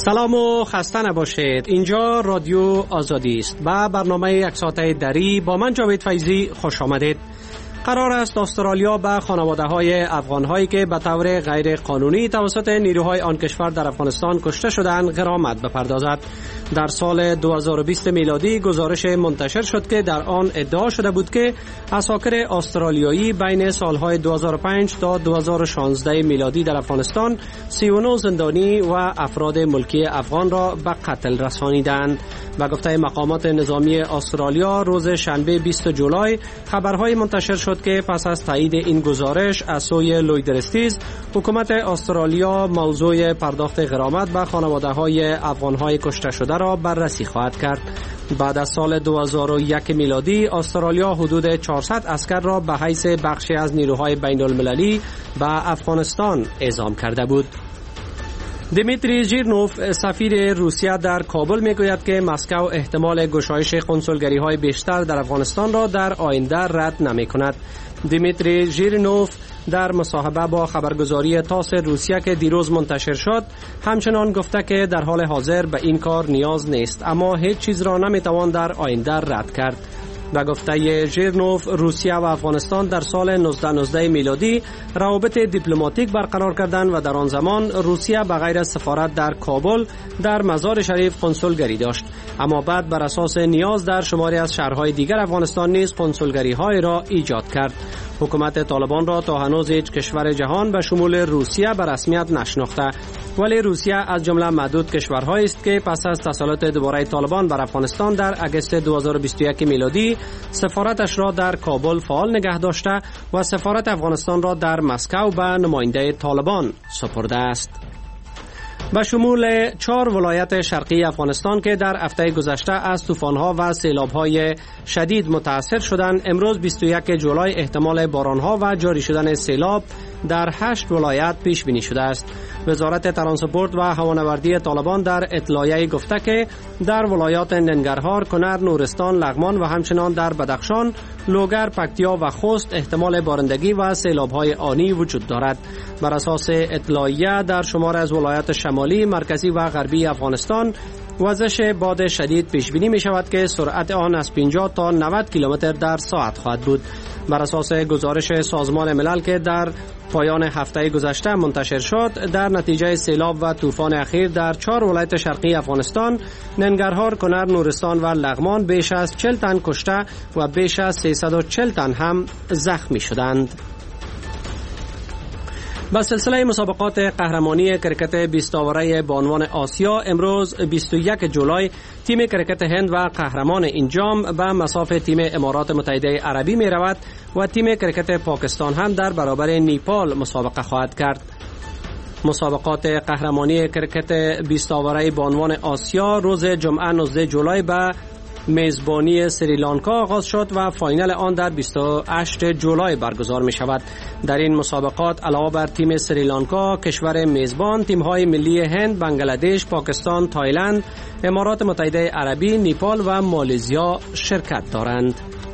سلام و خسته نباشید. اینجا رادیو آزادی است و برنامه یک ساعته دری با من جاوید فیضی خوش آمدید. قرار است استرالیا به خانواده‌های افغان‌هایی که به طور غیر قانونی توسط نیروهای آن کشور در افغانستان کشته شدند غرامت بپردازد. در سال 2020 میلادی گزارش منتشر شد که در آن ادعا شده بود که عساکر استرالیایی بین سالهای 2005 تا 2016 میلادی در افغانستان 39 زندانی و افراد ملکی افغان را به قتل رسانیدند. به گفته مقامات نظامی استرالیا روز شنبه 20 جولای خبرهای منتشر شد که پس از تایید این گزارش از سوی لوید رستیز حکومت استرالیا موضوع پرداخت غرامت به خانواده‌های افغان‌های کشته شده را بررسی خواهد کرد. بعد از سال 2001 میلادی استرالیا حدود 400 عسکر را به حیث بخشی از نیروهای بین المللی به افغانستان اعزام کرده بود. دیمیتری ژیرنوف سفیر روسیه در کابل میگوید که مسکو احتمال گشایش کنسولگری‌های بیشتر در افغانستان را در آینده رد نمی‌کند. دیمیتری ژیرنوف در مصاحبه با خبرگزاری تاس روسیه که دیروز منتشر شد همچنان گفته که در حال حاضر به این کار نیاز نیست، اما هیچ چیز را نمی‌توان در آینده رد کرد. به گفته ژیرنوف روسیه و افغانستان در سال 1919 میلادی روابط دیپلماتیک برقرار کردند و در آن زمان روسیه به غیر از سفارت در کابل در مزار شریف کنسولگری داشت، اما بعد بر اساس نیاز در شماری از شهرهای دیگر افغانستان نیز کنسولگری‌های را ایجاد کرد. حکومت طالبان را تا هنوز هیچ کشور جهان به شمول روسیه به رسمیت نشناخته، ولی روسیه از جمله معدود کشورهایی است که پس از تسلط دوباره طالبان بر افغانستان در اگست 2021 میلادی سفارتش را در کابل فعال نگه داشته و سفارت افغانستان را در مسکو به نماینده طالبان سپرده است. به شمول 4 ولایت شرقی افغانستان که در هفته گذشته از طوفان‌ها و سیلاب‌های شدید متاثر شدند، امروز 21 جولای احتمال باران‌ها و جاری شدن سیلاب در 8 ولایت پیش بینی شده است. وزارت ترانسپورت و هوانوردی طالبان در اطلاعیه گفته که در ولایات ننگرهار، کنر، نورستان، لغمان و همچنان در بدخشان، لوگر، پکتیا و خوست احتمال بارندگی و سیلاب‌های آنی وجود دارد. بر اساس اطلاعیه در شمار از ولایات شمالی، مرکزی و غربی افغانستان وزش باد شدید پیش بینی می شود که سرعت آن از 50 تا 90 کیلومتر در ساعت خواهد بود. بر اساس گزارش سازمان ملل که در پایان هفته گذشته منتشر شد، در نتیجه سیلاب و طوفان اخیر در 4 ولایت شرقی افغانستان، ننگرهار، کنر، نورستان و لغمان بیش از 40 تن کشته و بیش از 340 تن هم زخمی شدند. با سلسله مسابقات قهرمانی کرکت 20 آوره بانوان آسیا امروز 21 جولای تیم کرکت هند و قهرمان این جام به مصاف تیم امارات متحده عربی می رود و تیم کرکت پاکستان هم در برابر نیپال مسابقه خواهد کرد. مسابقات قهرمانی کرکت 20 آوره بانوان آسیا روز جمعه 19 جولای به میزبانی سریلانکا آغاز شد و فاینال آن در 28 جولای برگزار می شود. در این مسابقات علاوه بر تیم سریلانکا، کشور میزبان تیم‌های ملی هند، بنگلادش، پاکستان، تایلند، امارات متحده عربی، نیپال و مالزیا شرکت دارند.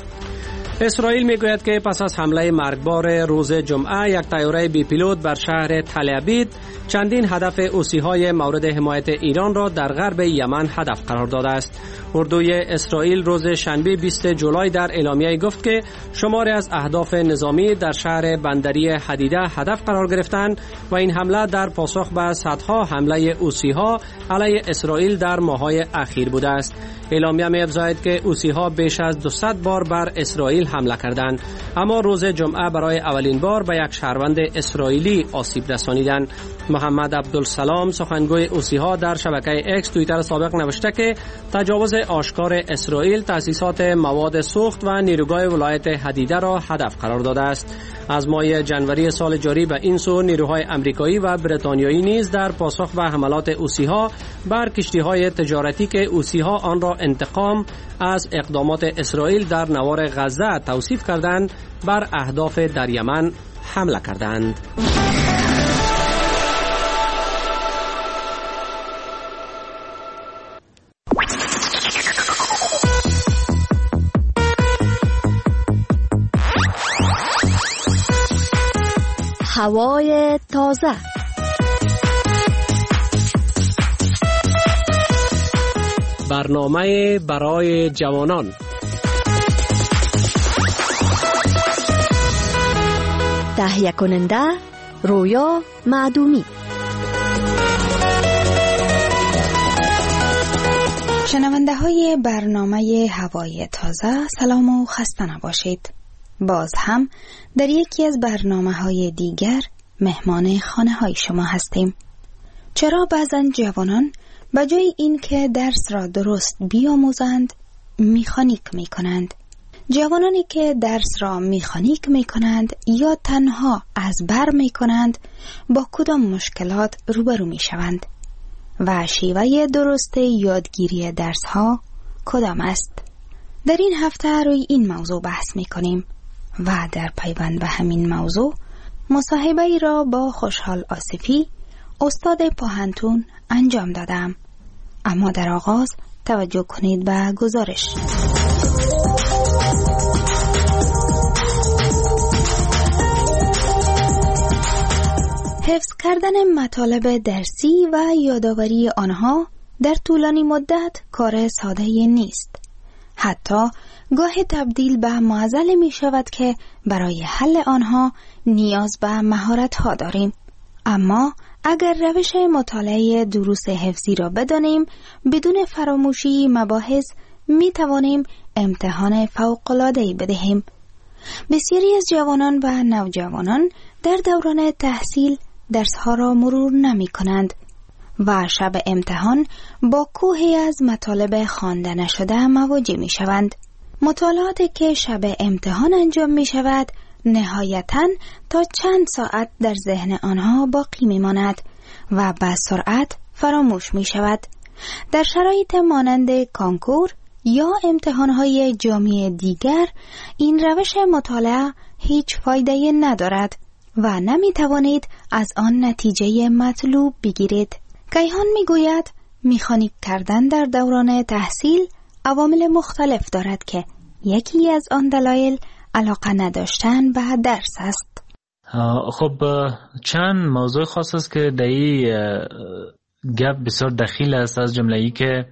اسرائیل میگوید که پس از حمله مرگبار روز جمعه یک طیاره بی پیلوت بر شهر تل ابیب چندین هدف حوثی‌های مورد حمایت ایران را در غرب یمن هدف قرار داده است. اردوی اسرائیل روز شنبه 20 جولای در اعلامیه گفت که شماری از اهداف نظامی در شهر بندری حدیده هدف قرار گرفتند و این حمله در پاسخ به صدها حمله حوثی‌ها علیه اسرائیل در ماه‌های اخیر بوده است. اعلامیه می‌افزاید که حوثی‌ها بیش از 200 بار بر اسرائیل حمله کردند، اما روز جمعه برای اولین بار به یک شهروند اسرائیلی آسیب رسانیدند. محمد عبدالسلام سخنگوی حوثی‌ها در شبکه اکس توییتر سابق نوشته که تجاوز آشکار اسرائیل تأسیسات مواد سوخت و نیروگاه ولایت حدیده را هدف قرار داده است. از ماه جنوری سال جاری به این سو نیروهای آمریکایی و بریتانیایی نیز در پاسخ به حملات حوثی‌ها بر کشتی‌های تجارتی که حوثی‌ها آن را انتقام از اقدامات اسرائیل در نوار غزه توصیف کردند، بر اهداف در یمن حمله کردند. هوای تازه. برنامه برای جوانان. تهیه کننده رویا معدومی. شنونده های برنامه هوای تازه، سلام و خسته نباشید. باز هم در یکی از برنامه های دیگر مهمان خانه های شما هستیم. چرا بعضن جوانان به جای این که درس را درست بیاموزند میخانیک می کنند؟ جوانانی که درس را میخانیک می کنند یا تنها از بر می کنند با کدام مشکلات روبرو می شوند؟ و شیوه درست یادگیری درس ها کدام است؟ در این هفته روی این موضوع بحث می کنیم و در پیوند به همین موضوع مصاحبه ای را با خوشحال آصفی استاد پوهنتون انجام دادم. اما در آغاز توجه کنید به گزارش. حفظ کردن مطالب درسی و یادآوری آنها در طولانی مدت کار ساده نیست. حتی گاهی تبدیل به معضل می شود که برای حل آنها نیاز به مهارت ها داریم. اما اگر روش مطالعه دروس حفظی را بدانیم، بدون فراموشی مباحث می توانیم امتحان فوق‌العاده‌ای بدهیم. بسیاری از جوانان و نوجوانان در دوران تحصیل درسها را مرور نمی کنند و شب امتحان با کوهی از مطالب خوانده نشده مواجه می شوند. مطالعاتی که شب امتحان انجام می شود نهایتاً تا چند ساعت در ذهن آنها باقی می ماند و به سرعت فراموش می شود. در شرایط مانند کانکور یا امتحانهای جامعه دیگر این روش مطالعه هیچ فایده ندارد و نمی توانید از آن نتیجه مطلوب بگیرید. کیهان می گوید مکانیک کردن در دوران تحصیل عوامل مختلف دارد که یکی از آن دلایل علاقه نداشتن به درس است. خب چند موضوع خاص است که در این گپ بسیار دخیل است، از جمله ای که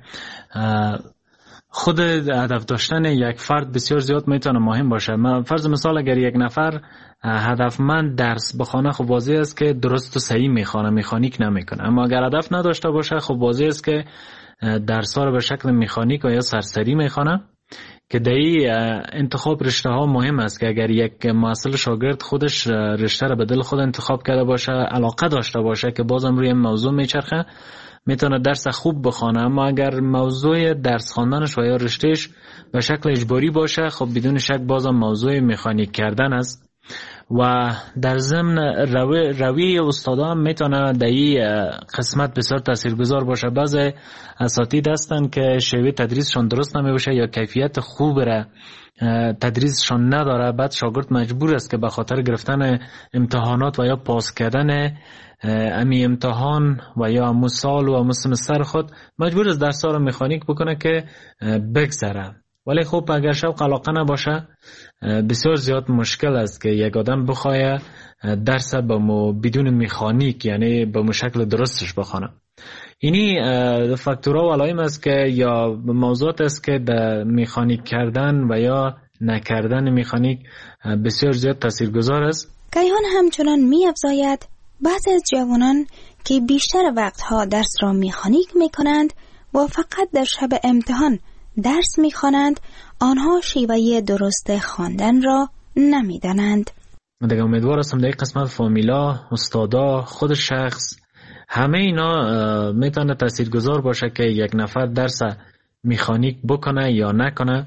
خود هدف داشتن یک فرد بسیار زیاد میتونه مهم باشه. فرض مثال اگر یک نفر هدفمند درس بخونه، خب واضح است که درست و صحیح میخونه، مکانیک نمیکنه. اما اگر هدف نداشته باشه، خب واضح است که درس ها رو به شکل مکانیک و یا سرسری میخونه، که در این انتخاب رشته ها مهم است که اگر یک محصل شاگرد خودش رشته رو به دل خود انتخاب کرده باشه، علاقه داشته باشه که بازم روی موضوع میچرخه، میتونه درس خوب بخونه. اما اگر موضوع درس خواندنش و یا رشتهش به شکل اجباری باشه، خب بدون شک بازم موضوع مکانیک کردن است. و در ضمن روی استادا هم میتونه در این قسمت بسیار تاثیرگذار باشه. بعضی اساتید هستن که شیوه تدریسشان درست نمیشه یا کیفیت خوب را تدریسشان نداره، بعد شاگرد مجبور است که به خاطر گرفتن امتحانات و یا پاس کردن امی امتحان و یا امو سال و امو سمستر خود مجبور است درس ها رو مکانیک بکنه که بگذره. ولی خب اگر شوق علاقه نباشه، بسیار زیاد مشکل است که یک آدم بخواه درس بدون مکانیک، یعنی به شکل درستش بخونه. اینی فاکتورها و علائم است که یا موضوعات است که در مکانیک کردن و یا نکردن مکانیک بسیار زیاد تاثیرگذار است. کیهان همچنان می افزاید بعضی از جوانان که بیشتر وقتها درس را مکانیک می کنند و فقط در شب امتحان درس می خوانند، آنها شیوه درست خواندن را نمی دانند. من دیگه امیدوار هستم در این قسمت فامیلا، استادا، خود شخص، همه اینا میتونه تاثیرگذار باشه که یک نفر درس مکانیک بکنه یا نکنه.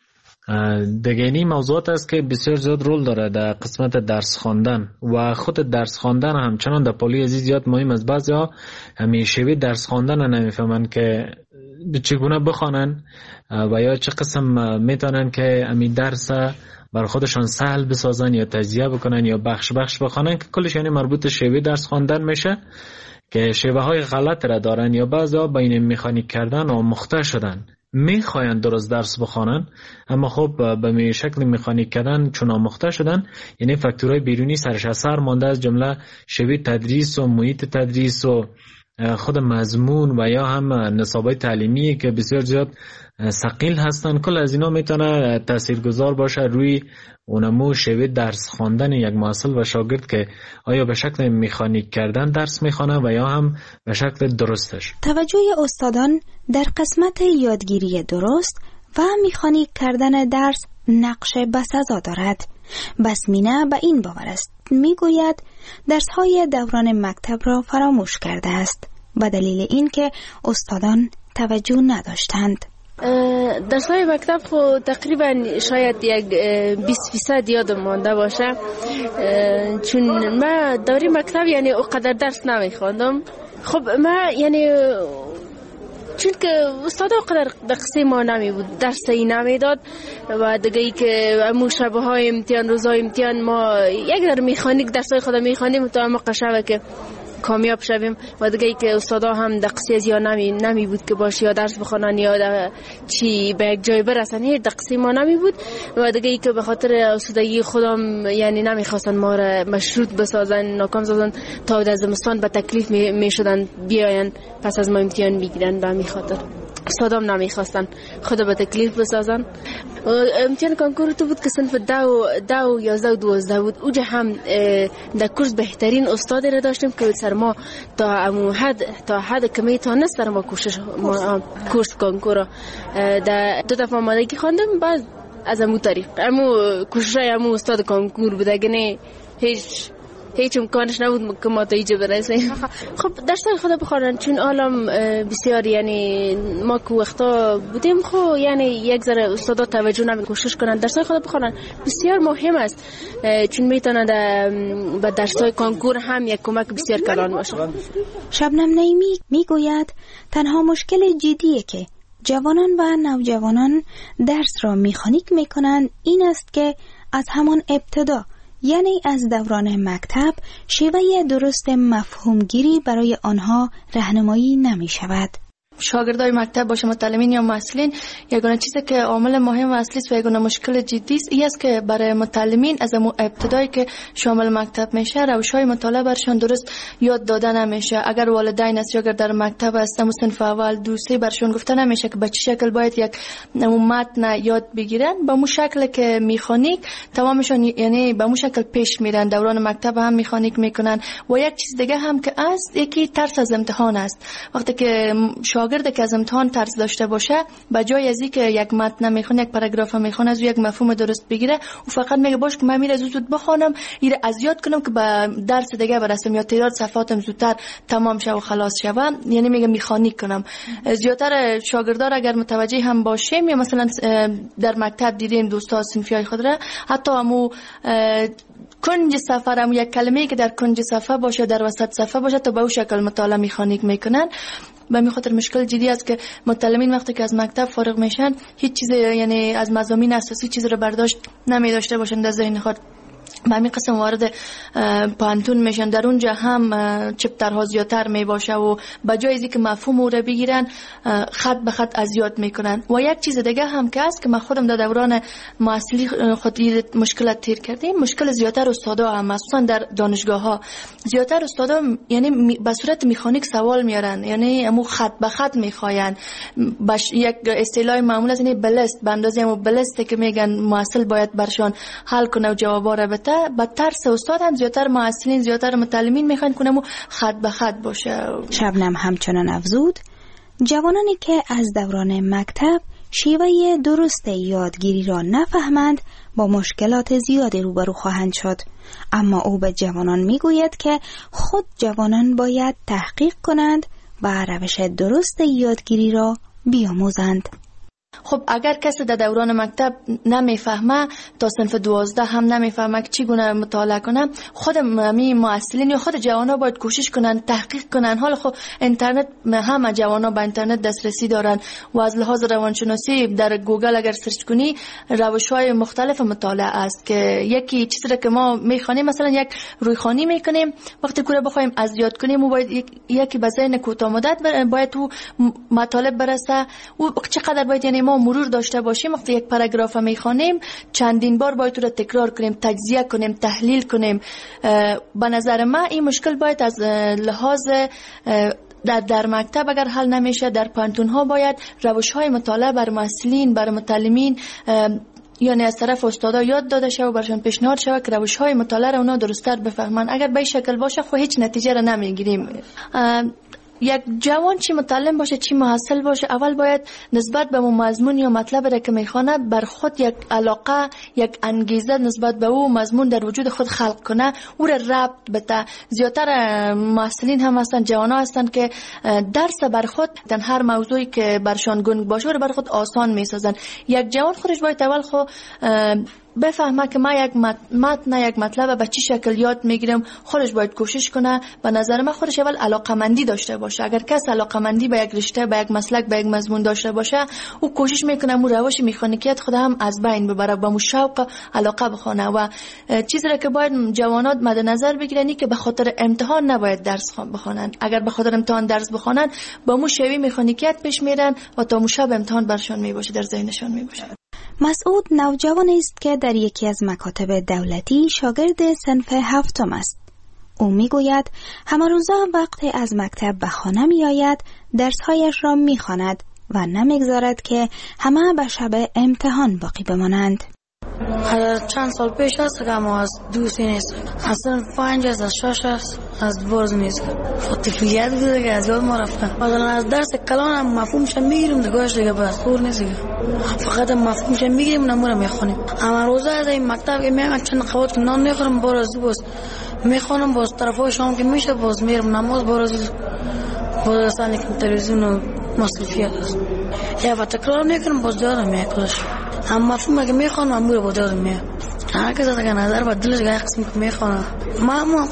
دیگه این موضوعات است که بسیار زیاد رول داره در قسمت درس خواندن و خود درس خواندن همچنان در پالی عزیز زیاد مهم است. بعضیا همین شیوه درس خواندن نمیفهمن که چگونه بخوانن و یا چه قسم میتونن که همین درس بر خودشان سهل بسازن یا تجزیه بکنن یا بخش بخش بخوانن، که کلش یعنی مربوط شیوه درس خواندن میشه که شیوه های غلط را دارن یا بعضیا بین مکانیک کردن و مخته شدن میخواین درست درس بخوانن، اما خب به شکل مکانیک کردن چون آموخته شدن، یعنی فاکتورهای بیرونی سرش اثر مانده، از جمله شیوه تدریس و محیط تدریس و خود مضمون و یا هم نصابای تعلیمی که بسیار زیاد ثقیل هستن، کل از اینا میتونه تاثیرگذار باشه روی اونمو شیوه درس خواندن یک محصل و شاگرد که آیا به شکل مکانیک کردن درس میخوانه و یا هم به شکل درستش. توجه استادان در قسمت یادگیری درست و مکانیک کردن درس نقش بسزا دارد. بسمینه به این باور است، میگوید درس‌های دوران مکتب را فراموش کرده است به دلیل اینکه استادان توجه نداشتند. درس‌های مکتب خو تقریبا شاید یک 20% یادم مانده باشه، چون من دوره مکتب یعنی اونقدر درس نمیخواندم. خب من یعنی چون که استاد اونقدر دقیقه ما نمی بود، درس ای نمیداد و دیگه ای که امو شبه های امتحان روزهای امتحان ما یک در میخانیک درسای خود میخوانیم تا ما قشنگ که کامیاب شویم و دیگه ای که استادا هم دقیقه یا نمی بود که باشه یا درس بخونن یا چی به یک جای برسن، هیچ دقیقه ما نمی بود و دیگه ای که به خاطر استادگی خودم یعنی نمیخواستن ما را مشروط بسازن، ناکام سازن تا از زمستان به تکلیف میشدن بیاین پس از ما امتحان میگیرن. به همین خاطر استادام نمیخواستن خود به تکلیف بسازن. امتحان کنکور تو بود که صنف 10 و 11 و 12 بود. اوجا هم در کورس بهترین استاد را داشتیم که سر ما تا حد که میتونه سر ما کورس کنکور در 2 دفعه آمادگی خواندم. بعد از امو طریق کوششای امو استاد کنکور بوده، گنه هیچ امکانش نبود که ما تا اینجا برسیم. خب درسای خود بخونن، چون عالم بسیار یعنی ما که وقتا بودیم خب یعنی یک ذره استادا توجه نمی کوشش کنن درسای خود بخونن. بسیار مهم است چون میتونه به درسای کنکور هم یک کمک بسیار کلان باشه. شبنم نعیمی میگوید تنها مشکل جدیه که جوانان و نوجوانان درس را مکانیک میکنن این است که از همان ابتدا یعنی از دوران مکتب شیوه درست مفهومگیری برای آنها راهنمایی نمی شود. شاگردای مکتب باشه متعلمین یا محصلین، یگانه چیزی که عامل مهم و اصلی است و یگانه مشکل جدی است این است که برای متعلمین از ابتدایی که شامل مکتب میشه روش‌های مطالعه برشان درست یاد داده نمیشه. اگر والدین است یا اگر در مکتب است صنف اول 2 3 برشان گفته نمیشه که به چه شکل باید یک متن یاد بگیرن، به مو شکل که مکانیک تمامشون یعنی به مو شکل پیش میرن. دوران مکتب هم مکانیک میکنن. و یک چیز دیگه هم که است یکی ترس از امتحان است. وقتی که شاگرد که از امتحان ترس داشته باشه به جای از اینکه یک متن میخونه یک پاراگراف میخونه از یک مفهوم درست بگیره و فقط میگه باش که من میره زود بخونم ایره از یاد کنم که به درس دیگه برسم یا تعداد صفحاتم زودتر تمام شه و خلاص شوم، یعنی میگه مکانیک کنم. زیاتر شاگردان اگر متوجه هم باشیم یا مثلا در مکتب دیدیم دوستا صنفیای خود را حتی همو کنج صفحه هم یک کلمه‌ای که در کنج صفحه باشه در وسط صفحه باشه تا به اون شکل مطالعه مکانیک میکنن. به می خاطر مشکل جدی است که متعلمین وقتی که از مکتب فارغ میشن هیچ چیز یعنی از مضامین اساسی چیز رو برداشت نمی داشته باشند در ذهن خود. به همین قسم وارد پانتون میشن، در اونجا هم چپترها زیادتر می باشه و بجای از اینکه مفهوم رو بگیرن خط به خط از یاد میکنن. و یک چیز دیگه هم که است که من خودم در دوران محصلی خود مشکلات تیر کردیم، مشکل زیادتر استادا هم مخصوصا در دانشگاه ها زیادتر استادا یعنی به صورت مکانیک سوال میارن، یعنی امو خط به خط میخواین. یک اصطلاح معمول از این بلست به اندازه امو بلسته که میگن محصل باید برشان حل کنه و جوابا رو بده. با ترس استاد هم زیادتر محصلین زیادتر متعلمین میخوان کنم و خط به خط باشه. شبنم همچنان افزود جوانانی که از دوران مکتب شیوه درست یادگیری را نفهمند با مشکلات زیادی روبرو خواهند شد. اما او به جوانان میگوید که خود جوانان باید تحقیق کنند و روش درست یادگیری را بیاموزند. خب اگر کسی در دوران مکتب نمیفهمه تا صنف 12 هم نمیفهمه که چگونه مطالعه کنه، خود معلمین یا خود جوانا باید کوشش کنن تحقیق کنن. حالا خب اینترنت همه جوانا به اینترنت دسترسی دارن و از لحاظ روانشناسی در گوگل اگر سرچ کنی روش‌های مختلف مطالعه است که یکی چیزی که ما میخوانیم مثلا یک رویخوانی میکنیم وقتی کوره بخوایم از یاد کنیم و باید یکی به ذهن کوتاه مدت باید تو مطالب برسه و چقدر باید یعنی ما مرور داشته باشیم. وقتی یک پاراگراف میخوانیم چندین بار باید رو تکرار کنیم، تجزیه کنیم، تحلیل کنیم. به نظر من این مشکل باید از لحاظ در مکتب اگر حل نمیشه، در پانتون ها باید روش های مطالعه بر محصلین، بر متعلمین یعنی از طرف استادا یاد داده شه و برشان پیشنهاد شه که روش های مطالعه رو اونا درست‌تر بفهمن. اگر به این شکل باشه خب هیچ نتیجه رو نمیگیریم. یک جوان چی متعلم باشه چی محصل باشه، اول باید نسبت به مضمون یا مطلب را که میخونه بر خود یک علاقه، یک انگیزه نسبت به او مضمون در وجود خود خلق کنه، او را ربط بده. زیادتر محصلین هم هستن، جوان ها هستن که درس بر خود هر موضوعی که برشان گنگ باشه رو بر خود آسان میسازن. یک جوان خودش باید اول خود بفهمه که ما یک متن یک مطلب به چی شکل یاد میگیرم، خودش باید کوشش کنه. به نظر من خودش اول علاقمندی داشته باشه. اگر کس علاقمندی به یک رشته، به یک مسلک، به یک مضمون داشته باشه، او کوشش میکنه مو روش مکانیکیت خود هم از بین ببره، با مو شوق علاقه بخونه. و چیزی را که باید جوانات مد نظر بگیرن که به خاطر امتحان نباید درس بخونن. اگر به خاطر امتحان درس بخونن با مو شوی مکانیکیت پیش میرن و تا مو شب امتحان برشان میباشه، در ذهنشان میباشه. مسعود نوجوانی است که در یکی از مکاتب دولتی شاگرد صنف 7 است. او میگوید همه روزا وقتی از مکتب به خانه می آید درسهایش را می خواند و نمیگذارد که همه به شب امتحان باقی بمانند. چند سال پیش است که ما از دوستی نیست، اصلا 5 از 6 است، از برز نیست. طفلیت بوده که از یاد ما رفته. مثلا از درس کلان هم مفهومش میگیریم دیگه، دیگه بس خور نیست، فقط مفهومش میگیریم نمونه میخونیم. اما روزا از این مکتب که میام چند قوت نان میخورم، باز میخونم، باز طرفای شام که میشه باز میرم نماز، باز اصلا که تلویزیون و مصرفیات است. یا و تکرار میکنم باز یادم میاد. هم مفهوم اگه میخوانم امور با یادم میاد. هر کس از نظر و دلش گاهی قسم که میخوانم. ما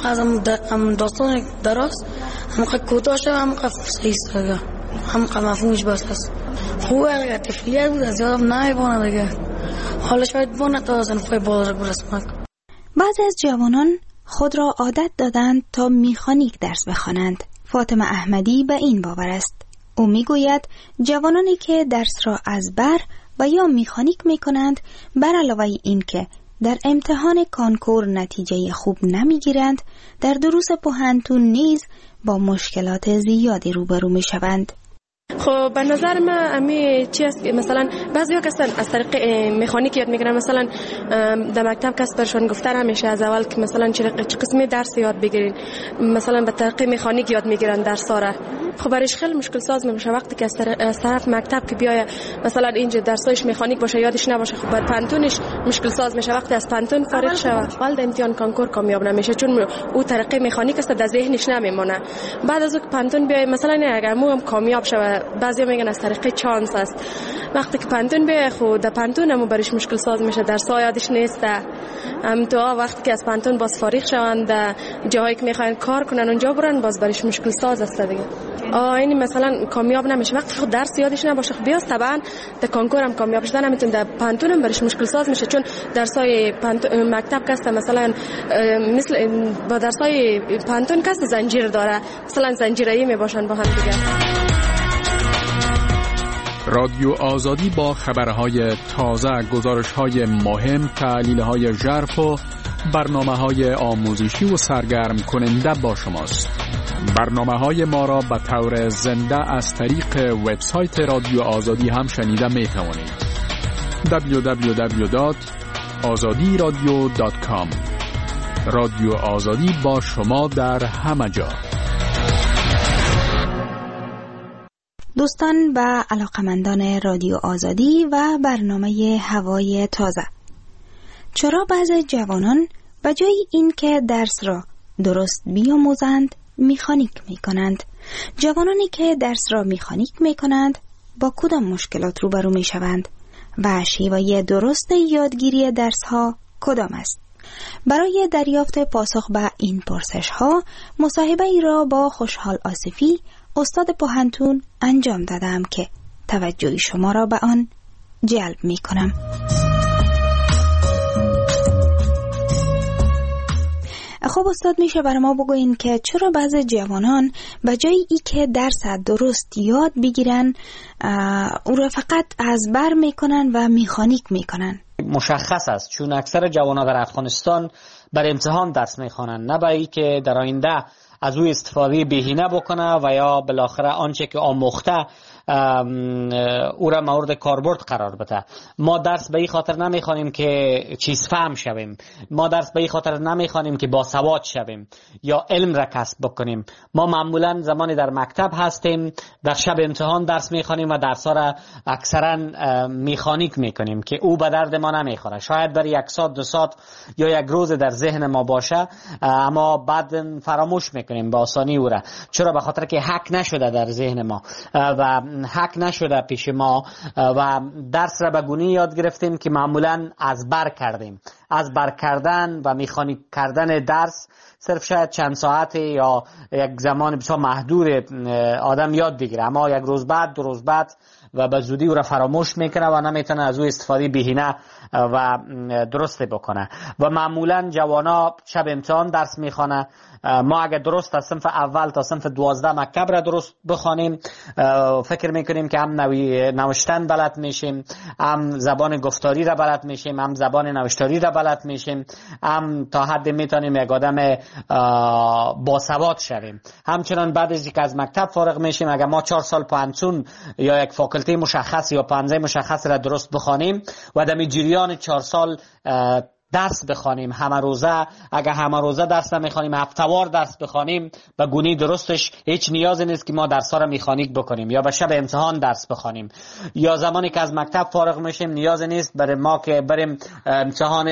هم داستان دراست، هم کوتاه شد، هم صحیح است، هم مفهومش بس است. خوبه اگه طفلیت بود از یادم نمیمونه دیگه. حالا شاید بونه تا صنفای بالا برسم. بعضی از جوانان خود را عادت دادند تا میخانیک درس بخوانند. فاطمه احمدی به این باور است. او میگوید جوانانی که درس را از بر و یا میخانیک میکنند، بر علاوه این که در امتحان کانکور نتیجه خوب نمیگیرند، در دروس پوهنتون نیز با مشکلات زیادی روبرو میشوند. خب به نظر من امی چی است که مثلا بعضیا کسان از طریق مکانیک یاد میگیرن، مثلا در مکتب کس برشون گفته همیشه از اول که مثلا چه قسمی درس یاد بگیرین، مثلا به طریق مکانیک یاد میگیرن درس‌ها را. خب برایش خیلی مشکل ساز میشه وقتی که از طرف مکتب که بیاید مثلا اینجا درسایش مکانیک باشه یادش نباشه. خب بر پانتونش مشکل ساز میشه وقتی از پانتون فارغ شه، اول امتحان کانکور کامیاب نمیشه چون او طریق مکانیک است در ذهنش نمیمونه. بعد از اون پانتون بیاید مثلا اگر مو هم کامیاب شه، بعضیا میگن از طریق چانس است. وقتی که پانتون بیاید خود در پانتون هم برایش مشکل ساز میشه، درس‌ها یادش نیست. تو وقتی که از پانتون باز فارغ شوند جایی که میخواین کار کنن اونجا برن، باز برایش مشکل ساز است دیگه. این مثلا کامیاب نمیشه وقتی خود درس یادش نباشه. خب بیاست طبعا در کانکور هم کامیاب شدن نمیتونه، در پانتون هم برش مشکل ساز میشه چون درسای مکتب کسته مثلا مثل با درسای پانتون کسته زنجیر داره، مثلا زنجیرایی میباشن با هم دیگه. رادیو آزادی با خبرهای تازه، گزارش‌های مهم، تحلیل‌های ژرف و برنامه‌های آموزشی و سرگرم کننده با شماست. برنامه‌های ما را به طور زنده از طریق وبسایت رادیو آزادی هم شنیده می توانید. www.azadiradio.com. رادیو آزادی با شما در همه جا. دوستان و علاقمندان رادیو آزادی و برنامه هوای تازه، چرا بعضی جوانان به جای این که درس را درست بیاموزند میخانیک میکنند؟ جوانانی که درس را میخانیک میکنند با کدام مشکلات روبرو میشوند و شیوه درست یادگیری درس ها کدام است؟ برای دریافت پاسخ به این پرسش ها مصاحبه ای را با خوشحال آصفی استاد پوهنتون انجام دادم که توجه شما را به آن جلب می کنم. خب استاد، میشه برای ما بگوین که چرا بعضی جوانان به جای ای که درس درست یاد بگیرن او را فقط از بر میکنن و میخانیک میکنن؟ مشخص است چون اکثر جوانان در افغانستان بر امتحان درس میخوانند، نه برای که در آینده از او استفاده بهینه بکنه و یا بالاخره آنچه که آموخته او را مورد کاربرد قرار بده. ما درس به این خاطر نمیخوانیم که چیز فهم شویم، ما درس به این خاطر نمیخوانیم که باسواد شویم یا علم را کسب بکنیم. ما معمولا زمانی در مکتب هستیم در شب امتحان درس میخوانیم و درس ها را اکثرا میخانیک میکنیم که او به درد ما نمیخوره. شاید برای 1 ساعت 2 ساعت یا 1 روز در ذهن ما باشه، اما بعد فراموش میکنیم به آسانی او را. چرا؟ به خاطر که حک نشده در ذهن ما و حک نشده پیش ما و درس را به گونه‌ای یاد گرفتیم که معمولا از بر کردیم. از بر کردن و میخانیک کردن درس صرف شاید چند ساعت یا یک زمان بسیار محدود آدم یاد بگیره، اما 1 روز بعد 2 روز بعد و به زودی او را فراموش میکنه و نمیتونه از او استفاده بهینه و درست بکنه. و معمولا جوانا شب امتحان درس میخوانه. ما اگر درست از صنف اول تا صنف 12 مکتب را درست بخوانیم، فکر میکنیم که هم نوشتن بلد میشیم، هم زبان گفتاری را بلد میشیم، هم زبان نوشتاری را بلد میشیم، هم تا حد میتونیم یک آدم باسواد شویم. همچنان بعد از اینکه از مکتب فارغ میشیم، اگر ما 4 سال پانسون یا یک فاکولته مشخص یا پانزه مشخص را درست بخوانیم و در جریان 4 سال درس بخوانیم همه روزه، اگر همه روزه درس نمیخوانیم هفته‌وار درس بخوانیم به گونه درستش، هیچ نیازی نیست که ما درس‌ها را مکانیک بکنیم یا به شب امتحان درس بخوانیم. یا زمانی که از مکتب فارغ میشیم نیازی نیست برای ما که بریم امتحان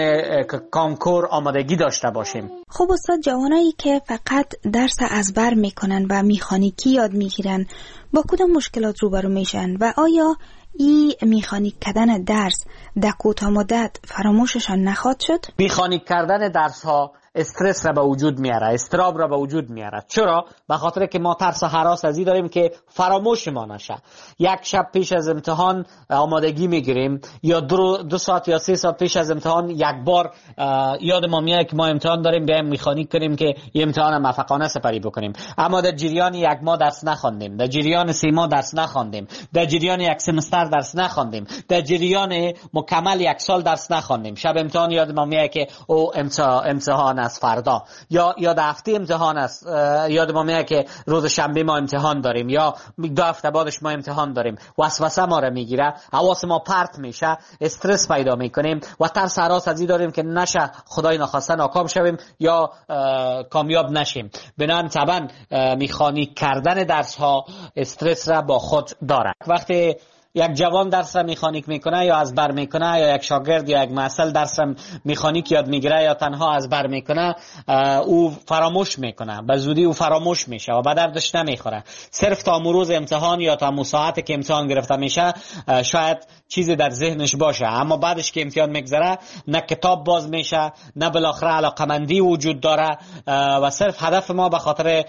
کنکور آمادگی داشته باشیم. خب استاد، جوانایی که فقط درس ازبر میکنن و مکانیکی یاد میگیرن با کدام مشکلات روبرو میشن و آیا این مکانیک کردن درس در کوتاه مدت فراموششان نخواهد شد؟ مکانیک کردن درس ها استرس را به وجود میاره، استراب را به وجود میاره. چرا؟ به خاطر که ما ترس و هراس از این داریم که فراموش ما نشه. 1 شب پیش از امتحان آمادگی میگیریم یا 2 ساعت یا 3 ساعت پیش از امتحان یک بار یاد ما میاد که ما امتحان داریم، بیایم مکانیک کنیم که این امتحان موفقانه سپری بکنیم. اما در جریان 1 ماه درس نخواندیم، در جریان 3 ماه درس نخواندیم، در جریان 1 سمستر درس نخواندیم، در جریان مکمل 1 سال درس نخواندیم. شب امتحان یاد ما میاد که او امتحان از فردا یا هفته امتحان است، یاد ما میاد که روز شنبه ما امتحان داریم یا 2 هفته بعدش ما امتحان داریم. وسوسه ما را میگیره، حواس ما پرت میشه، استرس پیدا میکنیم و ترس هراس از این داریم که نشه خدای نخواسته ناکام شویم یا کامیاب نشیم. بنابراین طبعا مکانیک کردن درس ها استرس را با خود داره. وقتی یک جوان درس را مکانیک میکنه یا از بر میکنه یا یک شاگرد یا یک محصل درس را مکانیک یاد میگیره یا تنها از بر میکنه، او فراموش میکنه، به زودی او فراموش میشه و به دردش نمیخوره. صرف تا روز امتحان یا تا ساعتی که امتحان گرفته میشه شاید چیزی در ذهنش باشه، اما بعدش که امتحان میگذره نه کتاب باز میشه نه بالاخره علاقمندی وجود داره و صرف هدف ما به خاطر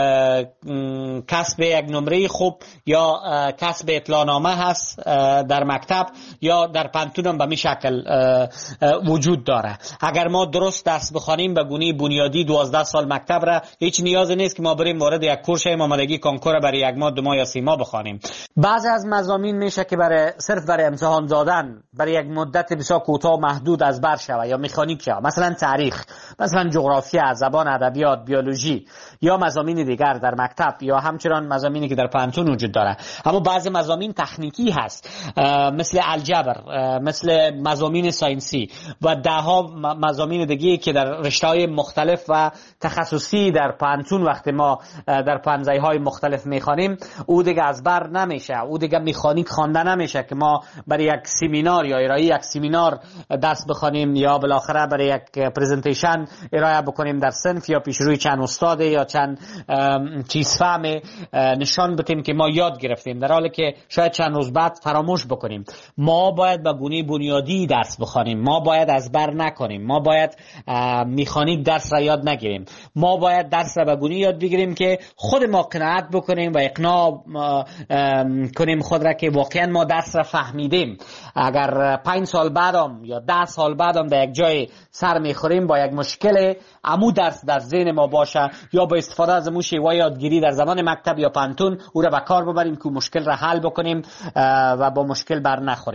کسب یک نمره خوب یا کسب اطلاعنامه هست در مکتب یا در پانتون به می شکل وجود داره. اگر ما درست درس بخوانیم به گونه بنیادی 12 سال مکتب را، هیچ نیازی نیست که ما بریم وارد یک کورس آمادگی کنکور برای 1 ماه 2 ماه یا 3 ماه بخوانیم. بعضی از مضامین میشه که صرف برای امتحان دادن برای یک مدت بسیار کوتاه محدود از بر شود یا مکانیک شود، مثلا تاریخ، مثلا جغرافیا، زبان، ادبیات، بیولوژی یا مضامین دیگر در مکتب یا همچنان مضامینی که در پانتون وجود داره. اما بعضی مضامین تکنیکی هست مثل الجبر، مثل مضامین ساینسی و دهها مضامین دیگه که در رشته‌های مختلف و تخصصی در پانتون وقتی ما در پانزه‌های مختلف میخوانیم او دیگه از بر نمیشه، او دیگه مکانیک خوانده نمیشه که ما برای یک سمینار یا ارائه یک سمینار درس بخوانیم یا بالاخره برای یک پرزنتیشن ارائه بکنیم در صنف یا پیش روی چند استاد یا چند چیز فهم نشان بدیم که ما یاد گرفتیم، در حالی که شاید چند روز بعد فراموش بکنیم. ما باید به گونه بنیادی درس بخوانیم، ما باید از بر نکنیم، ما باید مکانیک درس را یاد نگیریم، ما باید درس را به گونه یاد بگیریم که خود ما قناعت بکنیم و اقناع کنیم خود را که واقعا ما درس را فهمیدیم. اگر 5 سال بعدم یا 10 سال بعدم در یک جای سر میخوریم با یک مشکل، امو درس در ذهن ما باشه یا با استفاده از امو شیوه یادگیری در زمان مکتب یا پانتون او را به کار ببریم که مشکل را حل بکنیم و با مشکل بر نخوریم.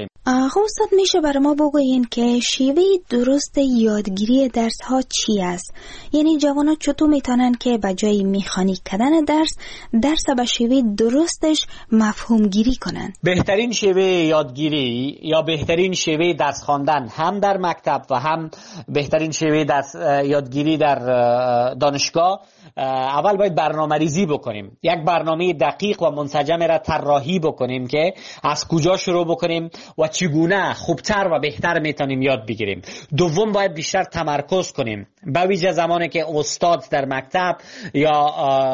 خب استاد میشه برای ما بگوین که شیوه درست یادگیری درس ها چی است؟ یعنی جوانا چطور میتونن که به جای مکانیک کردن درس به شیوه درستش مفهوم گیری کنن؟ بهترین شیوه یادگیری یا بهترین شیوه درس خواندن هم در مکتب و هم بهترین شیوه درس یادگیری در دانشگاه، اول باید برنامه‌ریزی بکنیم. یک برنامه دقیق و منسجم را طراحی بکنیم که از کجا شروع بکنیم و چگونه خوبتر و بهتر میتونیم یاد بگیریم. دوم باید بیشتر تمرکز کنیم، به ویژه زمانی که استاد در مکتب یا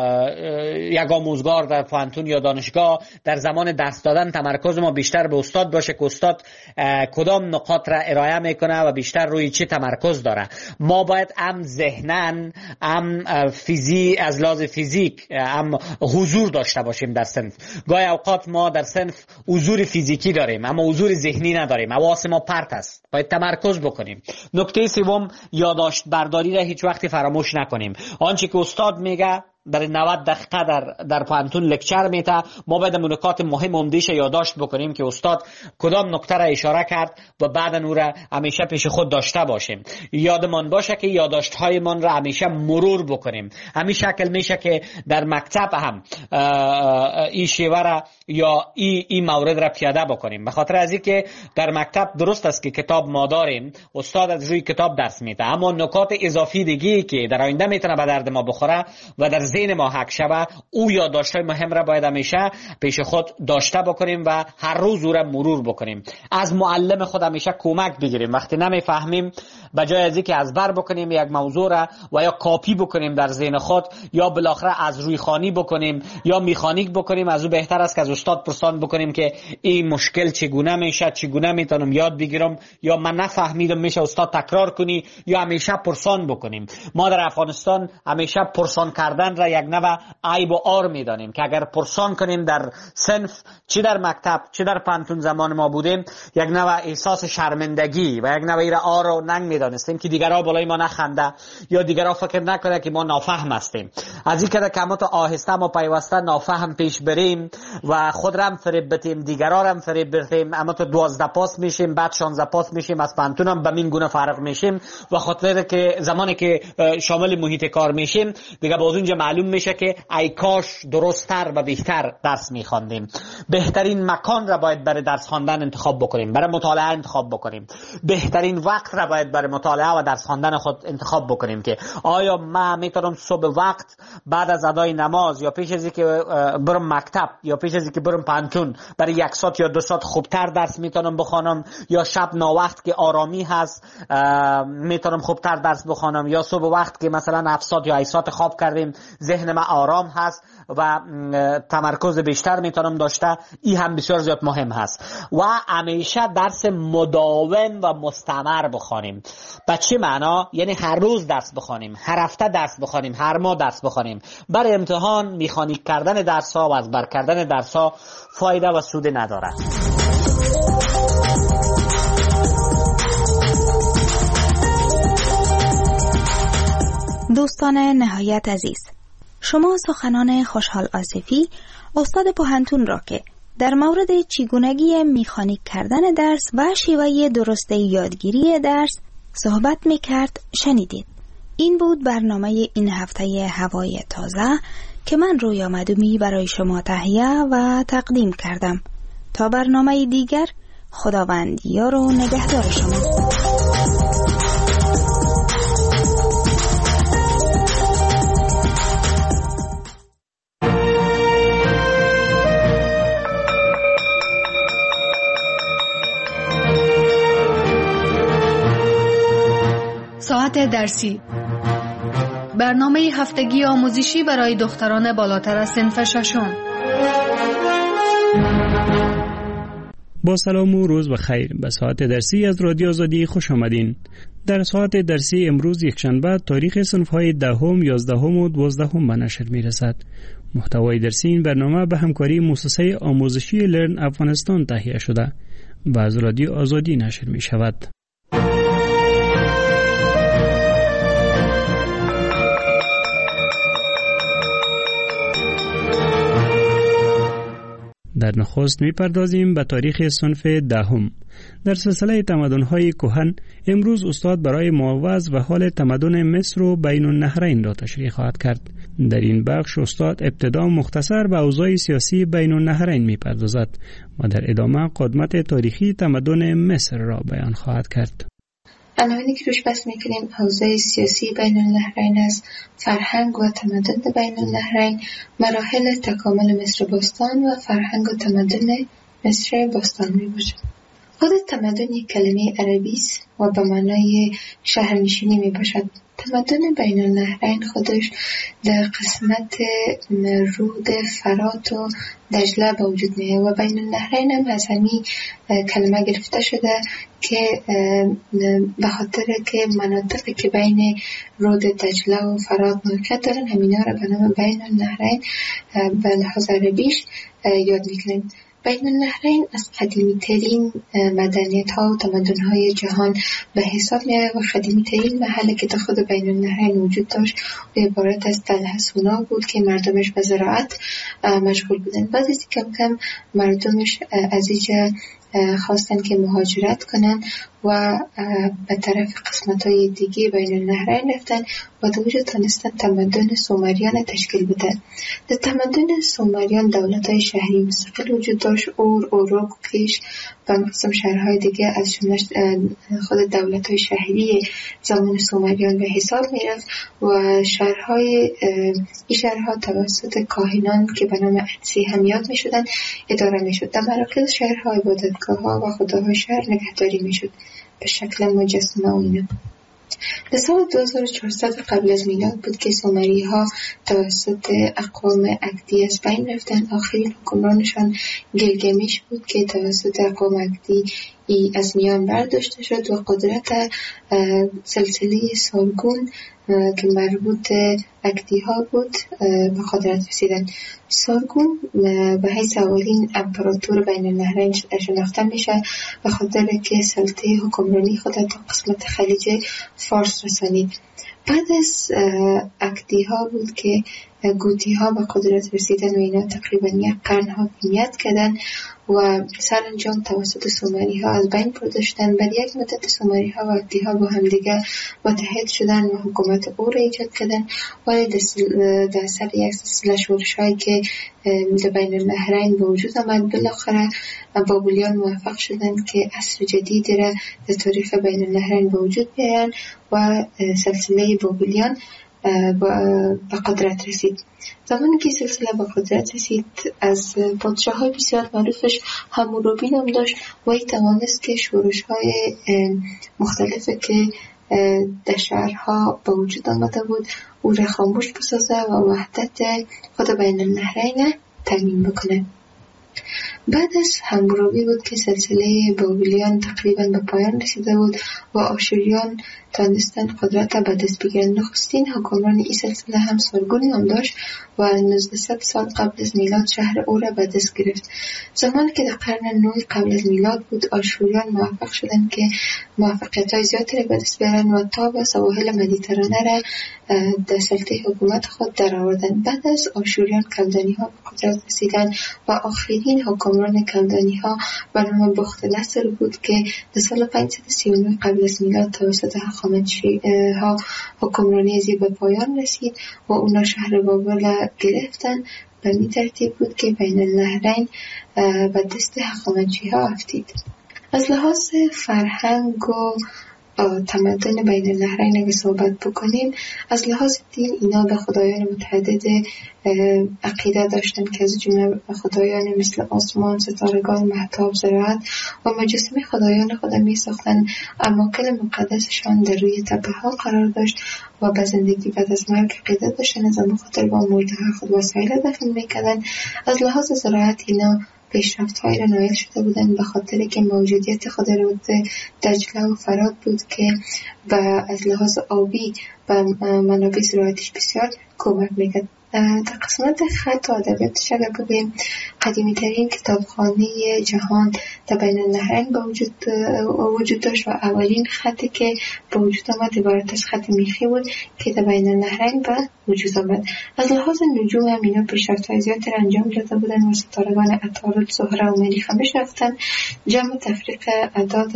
یک آموزگار در پانتون یا دانشگاه در زمان درس دادن تمرکز ما بیشتر به استاد باشه که استاد کدام نقاط را ارائه میکنه و بیشتر روی چه تمرکز داره. ما باید هم ذهناً هم از لحاظ فیزیک هم حضور داشته باشیم در صنف. گاهی اوقات ما در صنف حضور فیزیکی داریم اما حضور ذهنی نداریم، حواس ما پرت است، باید تمرکز بکنیم. نکته سوم، یادداشت برداری را هیچ وقتی فراموش نکنیم. آنچه که استاد میگه در 90 دقیقه در پانتون لکچر میته، ما باید نکات مهم عمده‌اش یادداشت بکنیم که استاد کدام نکته را اشاره کرد و بعد اون را همیشه پیش خود داشته باشیم. یادمان باشه که یادداشت هایمان را همیشه مرور بکنیم. همین شکل میشه که در مکتب هم این شیوه را یا این مورد را پیاده بکنیم. به خاطر از اینکه در مکتب درست است که کتاب ما داریم، استاد از روی کتاب درس میده، اما نکات اضافی دیگه که در آینده میتونه به درد ما بخوره و در ذهن ما حک شود، او یادداشت‌های مهم را باید همیشه پیش خود داشته بکنیم و هر روز او را مرور بکنیم. از معلم خود همیشه کمک بگیریم. وقتی نمیفهمیم، به جای از اینکه ازبر بکنیم یک موضوع را و یا کاپی بکنیم در ذهن خود یا بالاخره از روی خوانی بکنیم یا میخانیک بکنیم، از او بهتر است که از استاد پرسان بکنیم که این مشکل چگونه میشه، چگونه میتونم یاد بگیرم، یا من نفهمیدم میشه استاد تکرار کنی، یا همیشه پرسان بکنیم. ما در افغانستان همیشه پرسان کردن را یک نوع عیب و عار میدانیم که اگر پرسان کنیم در صنف، چه در مکتب چه در پانتون زمان ما بودیم، یک نوع احساس شرمندگی و یک نوع عار و ننگ میدانستیم که دیگرها بالای ما نخنده یا دیگرها فکر نکنه که ما نافهم هستیم. از این که کمات آهسته ما پیوسته نافهم پیش بریم و خود را هم فریب بدیم، دیگرها را هم فریب بدیم، اما تو 12 پاس میشیم، بعد 16 پاس میشیم، از پانتون هم به این گونه فرق میشیم و خاطر که زمانی که شامل محیط کار میشیم دیگه باز اونجا معلوم میشه که ای کاش درست‌تر و بهتر درس می‌خواندیم. بهترین مکان را باید برای درس خواندن انتخاب بکنیم، برای مطالعه انتخاب بکنیم. بهترین وقت را باید برای مطالعه و درس خواندن خود انتخاب بکنیم که آیا من میتونم صبح وقت بعد از ادای نماز یا پیش از اینکه برم مکتب یا پیش از اینکه برم پانتون برای 1 ساعت یا 2 ساعت خوبتر درس میتونم بخوانم، یا شب ناوقت که آرامی هست میتونم خوبتر درس بخوانم، یا صبح وقت که مثلا 7 ساعت یا 8 ساعت خواب کردیم ذهن ما آرام هست و تمرکز بیشتر میتونم داشته. این هم بسیار زیاد مهم هست. و همیشه درس مداوم و مستمر بخوانیم. به چه معنا؟ یعنی هر روز درس بخوانیم، هر هفته درس بخوانیم، هر ماه درس بخوانیم. برای امتحان میخانیک کردن درس ها و ازبر کردن درس ها فایده و سود ندارد. دوستان نهایت عزیز، شما سخنان خوشحال آصفی استاد پوهنتون را که در مورد چگونگی مکانیک کردن درس و شیوه درست یادگیری درس صحبت میکرد شنیدید. این بود برنامه این هفته هوای تازه که من رویا مدومی برای شما تهیه و تقدیم کردم. تا برنامه دیگر، خداوند یار و نگهدار شما. ساعت درسی، برنامه هفتگی آموزشی برای دختران بالاتر از صنف ششم. با سلام و روز بخیر. به ساعت درسی از رادیو آزادی خوش آمدین. در ساعت درسی امروز یکشنبه تاریخ صنف‌های 10، 11 و 12 به نشر می‌رسد. محتوای درسی این برنامه به همکاری مؤسسه آموزشی لرن افغانستان تهیه شده و از رادیو آزادی نشر می‌شود. در نخست می‌پردازیم به تاریخ صنف دهم. در سلسله تمدن‌های کهن امروز استاد برای معوض و حال تمدن مصر و بین النهرین را تشریح خواهد کرد. در این بخش استاد ابتدا مختصر به اوضاع سیاسی بین النهرین می‌پردازد و در ادامه قدمت تاریخی تمدن مصر را بیان خواهد کرد. عناوینی که روش بحث میکنیم اوضاع سیاسی بین النهرین است، فرهنگ و تمدن بین النهرین، مراحل تکامل مصر باستان و فرهنگ و تمدن مصر باستان میباشد. خود تمدن یک کلمه عربی است و به معنای شهرنشینی میباشد. تمدن بین النهرین خودش در قسمت رود فرات و دجله به وجود میاد و بین النهرین هم از همین کلمه گرفته شده که به خاطر که مناطقی که بین رود دجله و فرات موقعیت دارن همینا را به نام بین النهرین به لحاظ عربیش یاد میکنیم. بین النهرین از قدیمی ترین مدنیت ها و تمدن های جهان به حساب میاد و قدیمی ترین محلی که تا خود بین النهرین وجود داشت و عبارت از تل حصونا بود که مردمش به زراعت مشغول بودن. بعد از کم کم مردمش از اینجا خواستن که مهاجرت کنن و به طرف قسمت‌های دیگه بین النهرین رفتن و در اونجا تونستن تمدن سومریان تشکیل بدن. در تمدن سومریان دولت‌های شهری مستقل وجود داشت، اوروک، کیش و قسم شهرهای دیگه از جمله خود دولت‌های شهری زمان سومریان به حساب میرفت و این شهرها توسط کاهنان که به نام اتسی هم یاد میشدن اداره میشد. در مراکز شهرها عبادتگاه‌ها و خداهای شهر نگهداری میشد به شکل مجسمه و اینا. در سال 2400 قبل از میلاد بود که سومری ها توسط اقوام اکدی از بین رفتن. آخرین حکمرانشان گیلگمش بود که توسط اقوام اکدی از میان برداشته شد و قدرت سلسله سارگون که مربوط اکدی ها بود به قدرت رسیدن. سارگون به حیث اولین امپراتور بین النهرین شناخته میشه به خاطر که سلطه حکمرانی خود تا قسمت خلیج فارس رسانید. بعد از اکدی ها بود که گوتی ها به قدرت رسیدن و اینا تقریبا یک قرن حاکمیت کردن و سرانجام توسط سومری ها از بین برده شدن. بعد یک مدت سومری ها و اکدی ها با هم دیگه متحد شدن و حکومت او را ایجاد کردن، ولی در سر یک سلسله شورش هایی که در بین النهرین به وجود آمد بالاخره بابلیان موفق شدن که عصر جدیدی را در تاریخ بین النهرین به وجود بیارن و سلسله بابلیان به قدرت رسید. زمانی که سلسله به قدرت رسید از پادشاه های بسیار معروفش حمورابی نام داشت و ای توانست که شورش های مختلفه که در شهرها به وجود آمده بود او را خاموش بسازه و وحدت خود بین النهرین تامین بکنه. بعد از حمورابی بود که سلسله بابلیان تقریبا به پایان رسیده بود و آشوریان تانستن قدرت به دست بگیرن. نخستین حکمران این سلسله هم سارگون نام داشت و 1900 سال قبل از میلاد شهر او را به دست گرفت. زمانی که در قرن 9 قبل از میلاد بود آشوریان موفق شدن که موفقیت‌های زیادی را به دست بیارن و تا به سواحل مدیترانه را در سلطه حکومت خود درآوردن. بعد از آشوریان کلدانی‌ها به قدرت رسیدن و آخرین حکمران کلدانی‌ها به نام بخت‌نصر بود که در سال 539 قبل از میلاد توسط هخامنشی‌ها حکمرانی از به پایان رسید و اونا شهر بابل گرفتن. به این ترتیب بود که بین النهرین به دست هخامنشی‌ها افتید. از لحاظ فرهنگ و تمدن بین النهرین اگه صحبت بکنیم، از لحاظ دین اینا به خدایان متعدد عقیده داشتن که از جمله خدایان مثل آسمان، ستارگان، مهتاب، زراعت و مجسمه خدایان خود می ساختن. اماکن مقدسشان در روی تپه ها قرار داشت و به زندگی بعد از مرگ عقیده داشتن، از خاطر با مرده خود وسایل دفن میکردن. از لحاظ زراعت اینا پیشرفت‌هایی را نایل شده بودند به خاطر که موجودیت خود رود دجله و فرات بود که از لحاظ آبی و منابع زراعتیش بسیار کمک میکرد. در قسمت خط و ادبیاتش اگر بگوییم قدیمی ترین کتابخانه جهان در بین النهرین به وجود داشت و اولین خطی که به وجود آمد عبارت از خط میخی بود که در بین النهرین به وجود آمد. از لحاظ نجوم هم اینا پیشرفت‌های زیادی را انجام داده بودن و ستارگان عطارد، زهره و مریخ هم رفتن، جمع تفریق اعداد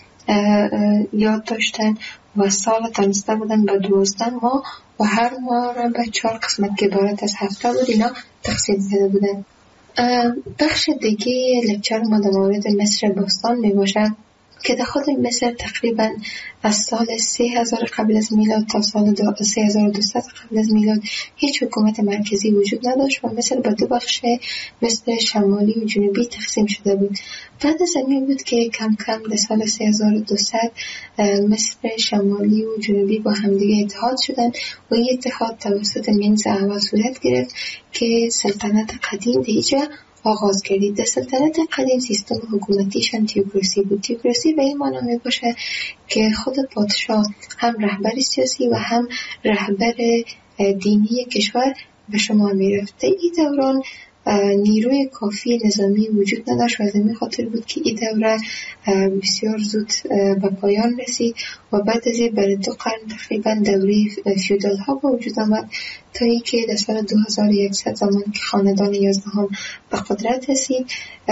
یاد داشتن و سال تانسته بودن به 12 ماه و هر ماه را به 4 قسمت که عبارت از هفته بود اینا تقسیم کرده بودن. بخش دیگه لکچر ما در مورد مصر باستان می باشد که در خود مصر تقریبا از سال 3000 قبل از میلاد تا سال 3200 قبل از میلاد هیچ حکومت مرکزی وجود نداشت و مصر به 2 بخش مصر شمالی و جنوبی تقسیم شده بود. بعد از این بود که کم کم در سال 3200 مصر شمالی و جنوبی با همدیگه اتحاد شدند و این اتحاد توسط منز اول صورت گرفت که سلطنت قدیم دیجا آغاز کردید. در سلطنت قدیم سیستم حکومتیشان تیوکراسی بود. تیوکراسی به این معنی می باشه که خود پادشاه هم رهبر سیاسی و هم رهبر دینی کشور به شما می رفت. این دوران نیروی کافی نظامی وجود نداشت و از این خاطر بود که این دوره بسیار زود به پایان رسید و بعد از این برای 2 قرن تقریبا دوره فیودال ها به وجود آمد تا ای که در سال 2100 زمان که خاندان 11 به قدرت رسید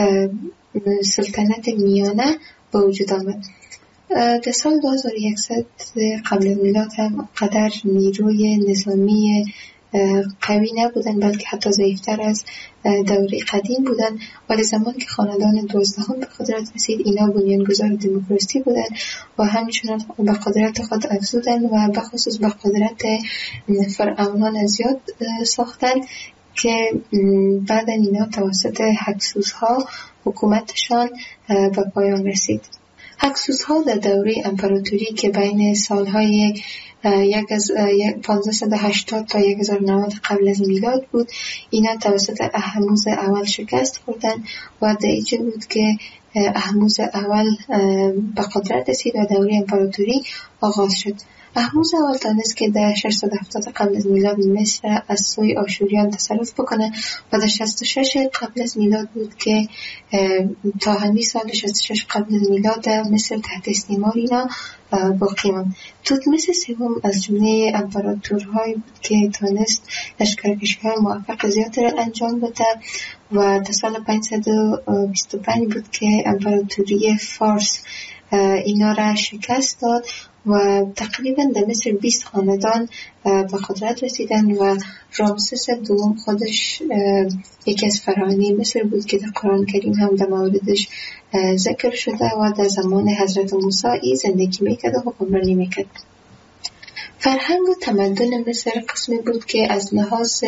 سلطنت میانه به وجود آمد. در سال 2100 قبل از میلاد هم قدر نیروی نظامی قوی نبودن بلکه حتی ضعیفتر از دوره قدیم بودن، ولی زمان که خاندان 12 به قدرت رسید اینا بنیانگذار دموکراسی بودن و همچنان به قدرت خود افزودن و به خصوص به قدرت فرعونان زیاد ساختن که بعد اینا توسط هکسوس ها حکومتشان به پایان رسید. هکسوس ها در دوره امپراتوری که بین سالهای 1580 تا 1090 قبل از میلاد بود اینا توسط احموز اول شکست خوردن و در اینجا بود که احموز اول به قدرت رسید و دوره امپراتوری آغاز شد. احموز اول تانست که در 670 قبل از میلاد مصر از سوی آشوریان تصرف بکنه و در 66 قبل از میلاد بود که تا همین سال 66 قبل از میلاد مصر تحت استعمار اینا باقی ماند. توتمس سوم از جمله امپراتورهایی بود که تانست لشکرکشی‌های موفق زیاد را انجام بده و در سال 525 بود که امپراتوری فارس اینا را شکست داد و تقریبا در مصر 20 خاندان به قدرت رسیدن و رامسس دوم خودش یکی از فراعنه مصر بود که در قرآن کریم هم در موردش ذکر شده و در زمان حضرت موسی زندگی میکرد و حکمرانی میکرد. فرهنگ و تمدن مصر قسمی بود که از لحاظ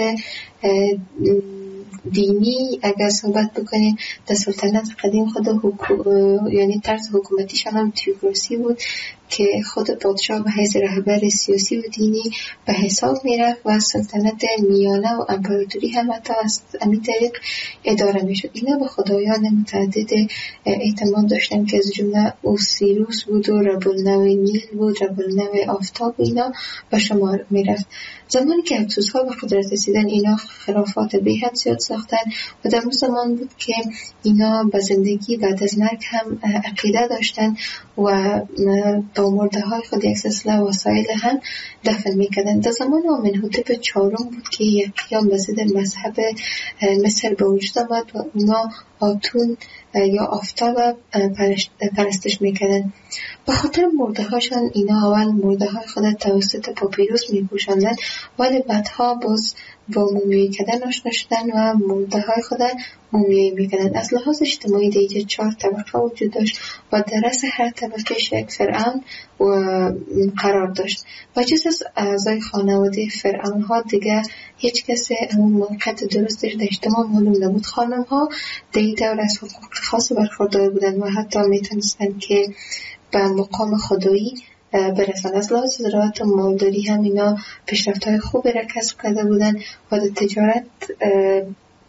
دینی اگر صحبت بکنیم در سلطنت قدیم خود یعنی طرز حکومتیشان هم تیوکراسی بود که خود پادشاه به حیث رهبر سیاسی و دینی به حساب میرفت و سلطنت میانه و امپراتوری هم حتی از همین طریق اداره میشد. اینا به خدایان متعدد اعتماد داشتن که از جمله اوسیروس بود و رب النوع نیل بود، رب النوع آفتاب و اینا به شمار میرفت. زمانی که هکسوس ها به قدرت رسیدن اینا خرافات به حد زیاد ساختن و در اون زمان بود که اینا به زندگی بعد از مرگ هم عقیده داشتن و با مرده های خود یک سلسله وسایل هم دفن میکردن. در زمان آمنحوتپ چهارم بود که یک قیام به ضد مذهب مصر به وجود آمد و اونا آتون یا آفتاب پرستش میکردن. به خاطر مرده هاشان اینا اول مرده های خود توسط پاپیروس میپوشاندن ولی بعدها باز با مومیایی کردن آشنا شدن و مرده های خود مومیایی میکردن. از لحاظ اجتماعی دیگه 4 طبقه وجود داشت و در رأس هر طبقه یک فرعون قرار داشت و جز از اعضای خانواده فرعون ها دیگه هیچ کسی همون موقعیت درستش در اجتماع معلوم نبود. خانم ها در این دور از حقوق خاص برخوردار بودن و حتی میتونستن که به مقام خدایی برسن. از لحاظ زراعت و مالداری هم اینا پیشرفت‌های خوبی را کسب کرده بودن و در تجارت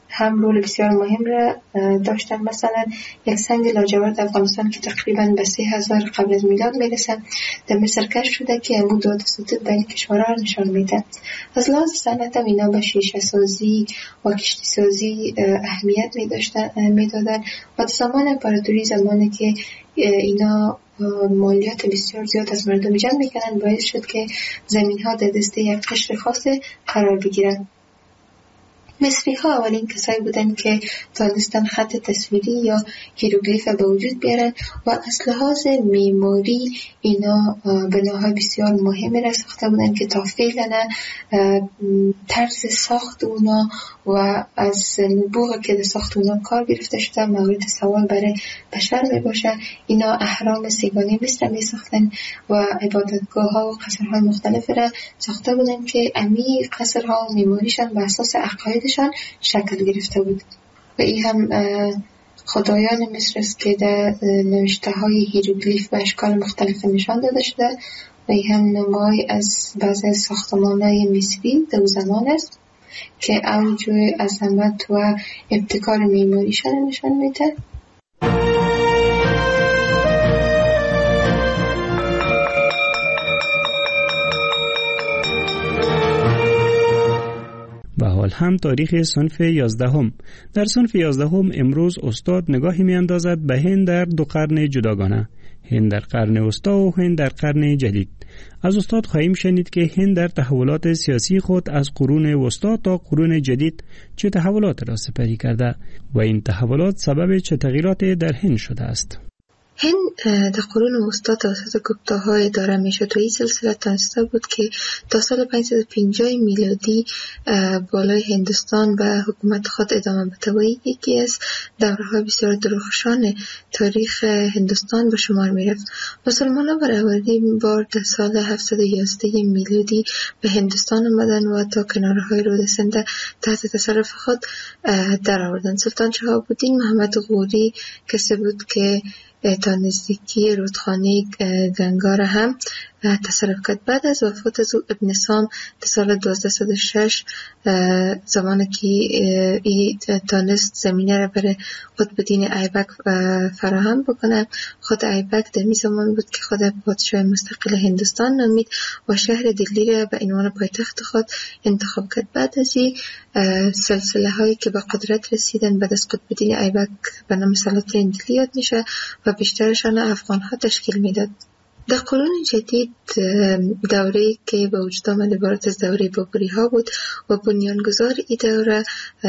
هم رول بسیار مهم را داشتن. مثلا یک سنگ لاجورد افغانستان که تقریبا به 3000 قبل از میلاد میرسه در مصر کشف شده که امو داد ستود بین کشورها نشان میده. از لحاظ صنعت هم اینا به شیشه سازی و کشتی سازی اهمیت میدادن و زمان امپراتوری، زمانی که اینا مالیات بسیار زیاد از مردم جمع میکنن، باعث شد که زمین ها در دست یک قشر خاص قرار بگیرن. مصری ها اولین کسایی بودن که تانستن خط تصویری یا هیروگلیف به وجود بیارن و از لحاظ معماری اینا بناهای بسیار مهمی را ساخته بودن که تا فعلا طرز ساخت اونا و از نبوغ که در ساخت اونا کار گرفته شده مورد سوال برای بشر می باشه. اینا اهرام سیگانی مصر می ساختن و عبادتگاه ها و قصرهای مختلف را ساخته بودن که امی قصرها و معماریشان به اساس عقاید شکل گرفته بود و این هم خدایان مصر است که در نوشته های هیروگلیف به اشکال مختلف نشان داده شده و این هم نمای از بعض ساختمان‌های مصری در زمان است که اوج عظمت و ابتکار معماریشان نشان میده. و حال هم تاریخ صنف 11. در صنف 11 امروز استاد نگاهی می اندازد به هند در دو قرن جداگانه، هند در قرن وسطی و هند در قرن جدید. از استاد خواهیم شنید که هند در تحولات سیاسی خود از قرون وسطی تا قرون جدید چه تحولات را سپری کرده و این تحولات سبب چه تغییرات در هند شده است. هند در قرون وسطی توسط گپتاها اداره میشد و این سلسله تانسته بود که تا سال 550 میلادی بالای هندوستان به حکومت خود ادامه بده و یکی از دوره‌های بسیار درخشان تاریخ هندوستان به شمار میرفت. مسلمانان برای اولین بار در سال 711 میلادی به هندوستان آمدن و تا کنارهای رود سند تحت تصرف خود در آوردند. سلطان شهاب‌الدین محمد غوری کسی بود که تا نزدیکی رودخانه گنگا را هم تصرف کرد. بعد از وفات از ابن سام در سال 1206 زمانی که ای تانست زمینه را برای قطب دین ایبک فراهم بکنه، خود ایبک در می زمان بود که خود پادشاه مستقل هندوستان نامید و شهر دلی را به عنوان پایتخت خود انتخاب کرد. بعد از این سلسله هایی که به قدرت رسیدن بعد از قطب دین ایبک به نام سلاطین دلی یاد میشه و بیشترشان افغان ها تشکیل میداد. در قرون جدید دوره‌ای که به وجود آمد عبارت از دوره بابری ها بود و بنیانگذار این دوره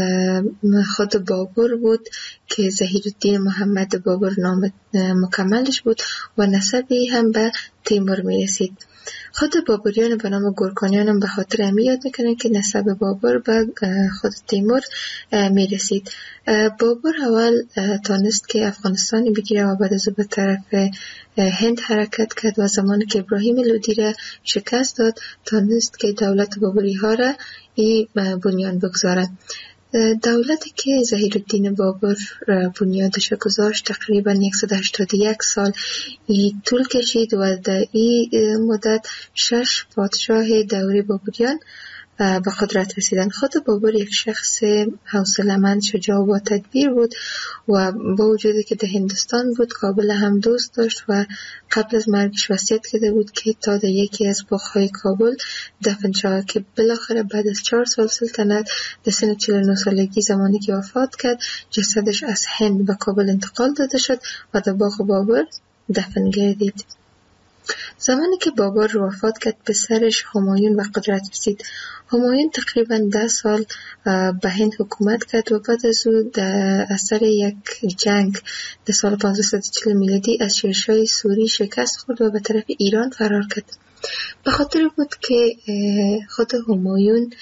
خود بابر بود که ظهیرالدین محمد بابر نام مکملش بود و نسبی هم به تیمور می رسید. خود بابریان به نام گورکانیان هم به خاطر همی یاد میکنن که نسب بابر به خود تیمور می رسید. بابر اول تانست که افغانستانی بگیره و بعد از به طرف هند حرکت کرد و زمانی که ابراهیم لودی را شکست داد تانست که دولت بابری ها را بنیان بگذارد. دولتی که ظهیرالدین بابر بنیادش گذاشت تقریبا 181 سال طول کشید و در این مدت 6 پادشاه دوره بابریان به قدرت رسیدن. خود بابر یک شخص حوصله‌مند، شجاع و با تدبیر بود و با وجودی که در هندوستان بود کابل هم دوست داشت و قبل از مرگش وصیت کرده بود که تا در یکی از باغ‌های کابل دفن شود که بالاخره بعد از 4 سال سلطنت در سن 49 سالگی زمانی که وفات کرد جسدش از هند به کابل انتقال داده شد و در باغ بابر دفن گردید. زمانی که بابر وفات کرد پسرش همایون به قدرت رسید. همایون تقریبا 10 سال به هند حکومت کرد و بعد از او در اثر یک جنگ در سال 1540 میلادی از شیرشاه سوری شکست خورد و به طرف ایران فرار کرد. به خاطر بود که خود همایون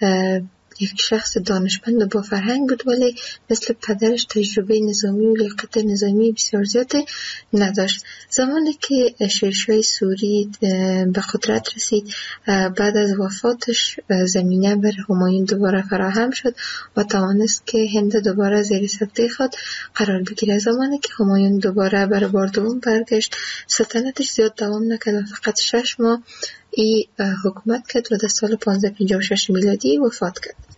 یک شخص دانشمند و با فرهنگ بود ولی مثل پدرش تجربه نظامی و لیاقت نظامی بسیار زیاد نداشت. زمانی که شیرشاه سوری به قدرت رسید بعد از وفاتش زمینه بر همایون دوباره فراهم شد و توانست که هند دوباره زیر سلطه خود قرار بگیره. زمانی که همایون دوباره برای بار دوم برگشت سلطنتش زیاد دوام نکرد و فقط 6 ماه حکومت کرد و در سال 1556 میلادی وفات کرد.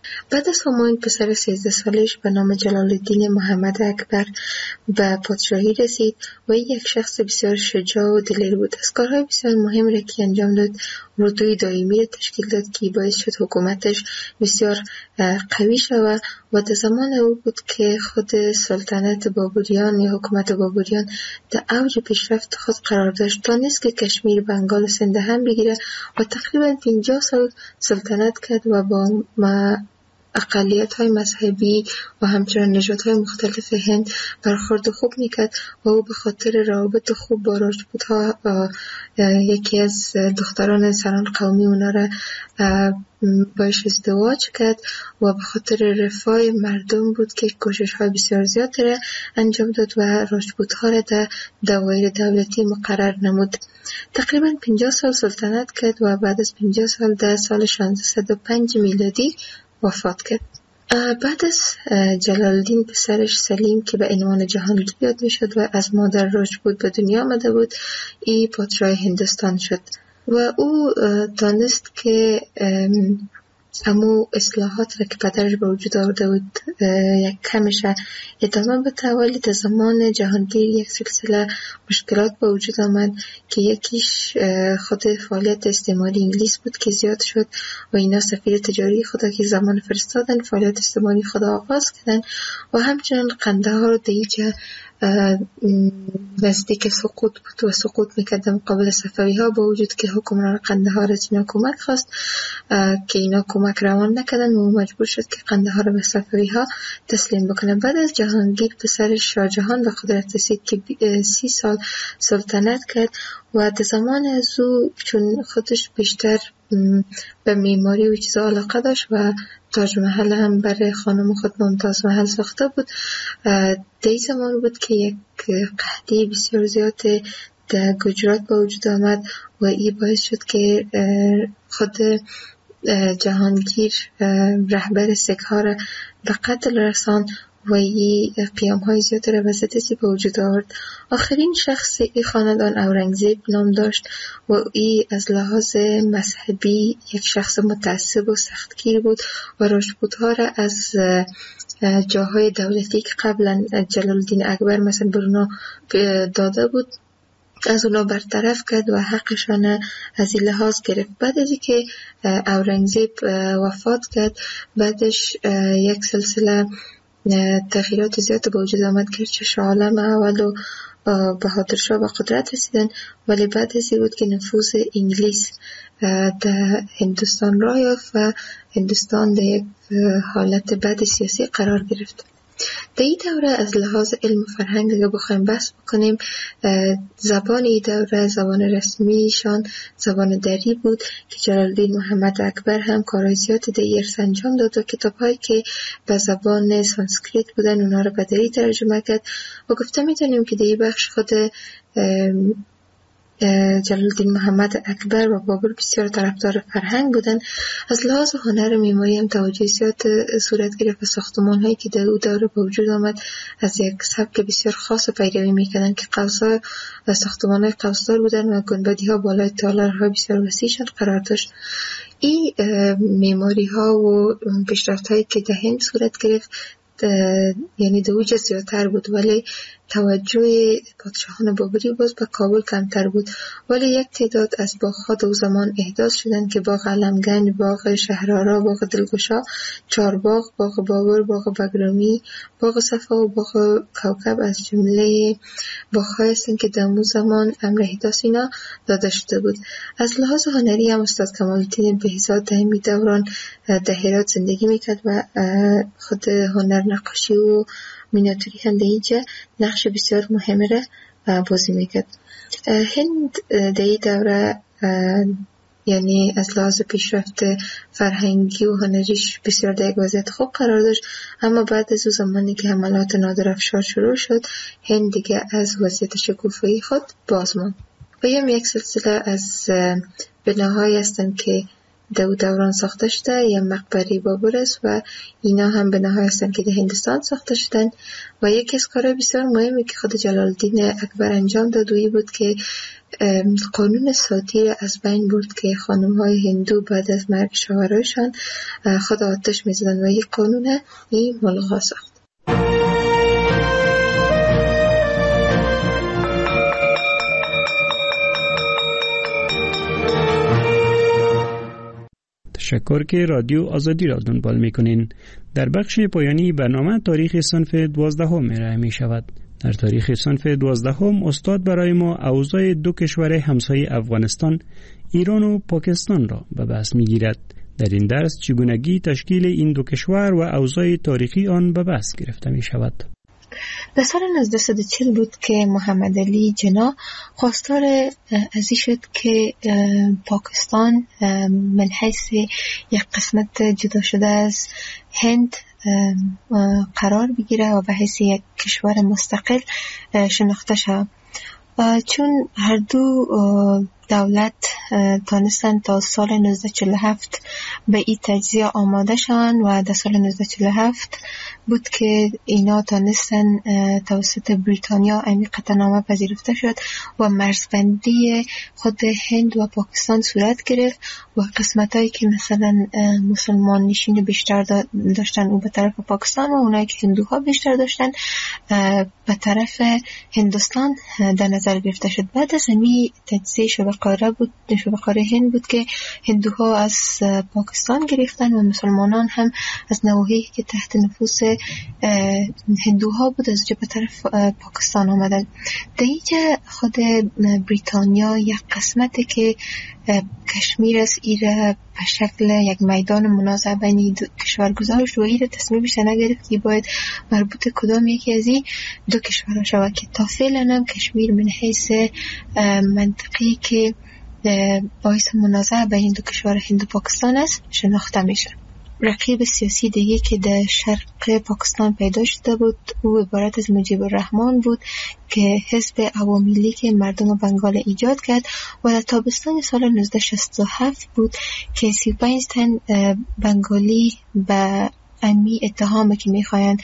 بعد از همایون پسر 13 سالش به نام جلال الدین محمد اکبر به پادشاهی رسید و یک شخص بسیار شجاع و دلیر بود. از کارهای بسیار مهم را که انجام داد اردوی دائمی را تشکیل داد که باعث شد حکومتش بسیار قوی شود و در زمان او بود که خود سلطنت بابریان یا حکومت بابریان در اوج پیشرفت خود قرار داشت تا نیست که کشمیر، بنگال و سند هم بگیره و تقریبا 50 سال سلطنت کرد و با اقلیت های مذهبی و همچنین نژادهای مختلف هند برخورد خوب میکرد و او به خاطر روابط خوب با راجپوت ها یکی از دختران سران قومی اونا را باش ازدواج کرد و به خاطر رفاه مردم بود که کوشش های بسیار زیاد را انجام داد و راجپوت ها را در دوایر دولتی مقرر نمود. تقریبا 50 سال سلطنت کرد و بعد از 50 سال در سال 1605 میلادی وفات کرد. بعد از جلال الدین پسرش سلیم که به عنوان جهانگیر یاد میشد و از مادر راجپوت به دنیا آمده بود، این پادشاه هندوستان شد و او دانست که امو اصلاحات را که پدرش به وجود آورده بود یک کمش ادامه بده، ولی در زمان جهانگیر یک سلسله مشکلات به وجود آمد که یکیش خود فعالیت استعماری انگلیس بود که زیاد شد و اینا سفیر تجاری خدا که زمان فرستادن فعالیت استعماری خدا آغاز کردن و همچنان قندهار دیجه نزدیک سقوط بود و سقوط میکرد مقابل صفوی ها، با وجود که حکمران قندهار از اینا کمک خواست که اینا کمک روان نکردن و مجبور شد که قندهار به صفوی ها تسلیم بکنه. بعد از جهانگیر پسر شاه جهان به قدرت رسید که 30 سال سلطنت کرد و در زمان از او چون خودش بیشتر به معماری و چیزا علاقه داشت و تاج محل هم برای خانم خود ممتاز محل ساخته بود، در زمان بود که یک قحطی بسیار زیاد در گجرات به وجود آمد و این باعث شد که خود جهانگیر رهبر سک‌ها را به قتل رساند و این قیام های زیاد را به ضد به وجود آورد. آخرین شخص این خاندان اورنگزیب نام داشت و این از لحاظ مذهبی یک شخص متعصب و سختگیر بود و راجپوت ها را از جاهای دولتی که قبلا جلال الدین اکبر مثلا برونا داده بود از اونا برطرف کرد و حقشان از این لحاظ گرفت. بعد از که اورنگزیب وفات کرد بعدش یک سلسله تغییرات زیاد به وجود آمد که شاه عالم اول و بهادر شاه به قدرت رسیدن، ولی بعد از این بود که نفوذ انگلیس در هندوستان راه یافت و هندوستان در یک حالت بد سیاسی قرار گرفت. در این دوره از لحاظ علم و فرهنگ اگه بخوایم بحث بکنیم، زبان این دوره زبان رسمیشان زبان دری بود که جلال الدین محمد اکبر هم کارهای زیاد در ارث انجام داد و کتاب‌هایی که به زبان سانسکریت بودن اونا رو به دری ترجمه کرد و گفته میتونیم که در این بخش خود جلال الدین محمد اکبر و بابر بسیار طرفدار فرهنگ بودن. از لحاظ هنر معماری هم توجه زیاد صورت گرفت و ساختمان هایی که در او دوره به وجود آمد از یک سبک بسیار خاص پیروی میکردن که قوس‌ها و ساختمان های قوسدار بودن و گنبدی ها بالای تالارهای بسیار وسیعشان قرار داشت. این معماری ها و پیشرفت هایی که در هند صورت گرفت یعنی در اوج زیادتر بود، ولی توجه پادشاهان بابری باز به کابل کمتر بود. ولی یک تعداد از باغ‌ها در زمان احداث شدند که باغ علمگنج، باغ شهرآرا، باغ دلگشا، چارباغ، باغ بابر، باغ بگرامی، باغ صفا و باغ کوکب از جمله باغ‌هایی هستند که در اون زمان امر احداث اینا داده شده بود. از لحاظ هنری هم استاد کمال الدین بهزاد در این دوران در هرات زندگی میکرد و خود هنر نقاشی و مینیاتوری هم در اینجا نقش بسیار مهمه را بازی میکرد. هند در این دوره یعنی از لحاظ پیشرفت فرهنگی و هنریش بسیار در یک وضعیت خوب قرار داشت، اما بعد از اون زمانی که حملات نادرافشار شروع شد هند دیگه از وضعیت شکوفایی خود باز ماند. و یک سلسله از بناهایی هستند که دوران ساخته شده یا مقبره بابر است و اینا هم بناهایی هستند که در هندوستان ساخته شدن. و یکی از کارهای بسیار مهمی که خود جلال الدین اکبر انجام داد بود که قانون ساتیر از بین برد که خانم‌های هندو بعد از مرگ شوهرایشان خود آتش می‌زدند و یک قانون این ملغا ساخت. تشکر که رادیو آزادی را دنبال می‌کنین. در بخش پایانی برنامه تاریخ صنف 12 ارائه می‌شود. در تاریخ صنف 12 استاد برای ما اوضاع دو کشور همسایه افغانستان، ایران و پاکستان را به بحث می‌گیرد. در این درس چگونگی تشکیل این دو کشور و اوضاع تاریخی آن به بحث گرفته می‌شود. در سال 1940 بود که محمد علی جنا خواستار ازی شد که پاکستان من حیث یک قسمت جدا شده از هند قرار بگیره و به حیث یک کشور مستقل شناخته شود. چون هر دو دولت تانستن تا سال 1947 به این تجزیه آماده شدن و در سال 1947 بود که اینا تانستن توسط بریتانیا این قطعنامه پذیرفته شد و مرزبندی خود هند و پاکستان صورت گرفت و قسمتایی که مثلا مسلمان نشین بیشتر داشتن او به طرف پاکستان و اونایی که هندوها بیشتر داشتن به طرف هندوستان در نظر گرفته شد. بعد از این تجزیه شبه‌قاره هند بود که هندوها از پاکستان گرفتن و مسلمانان هم از نواحی که تحت نفوذ هندوها بود از جبه طرف پاکستان آمدن. در اینجا خود بریتانیا یک قسمتی که کشمیر از ایره به شکل یک میدان منازعه بین دو کشور گذاشت و ایره تصمیم بیشتر نگرفت که باید مربوط کدام یکی از این دو کشور شود که تا فعلا هم کشمیر من حیث منطقی که باعث منازعه بین دو کشور هند و پاکستان است شناخته میشه. رقیب سیاسی دیگه که در شرق پاکستان پیدا شده بود او عبارت از مجیب الرحمن بود که حزب عوامی لیگ مردم بنگال ایجاد کرد و در تابستان سال 1967 بود که 35 تن بنگالی به امی اتهام که میخواین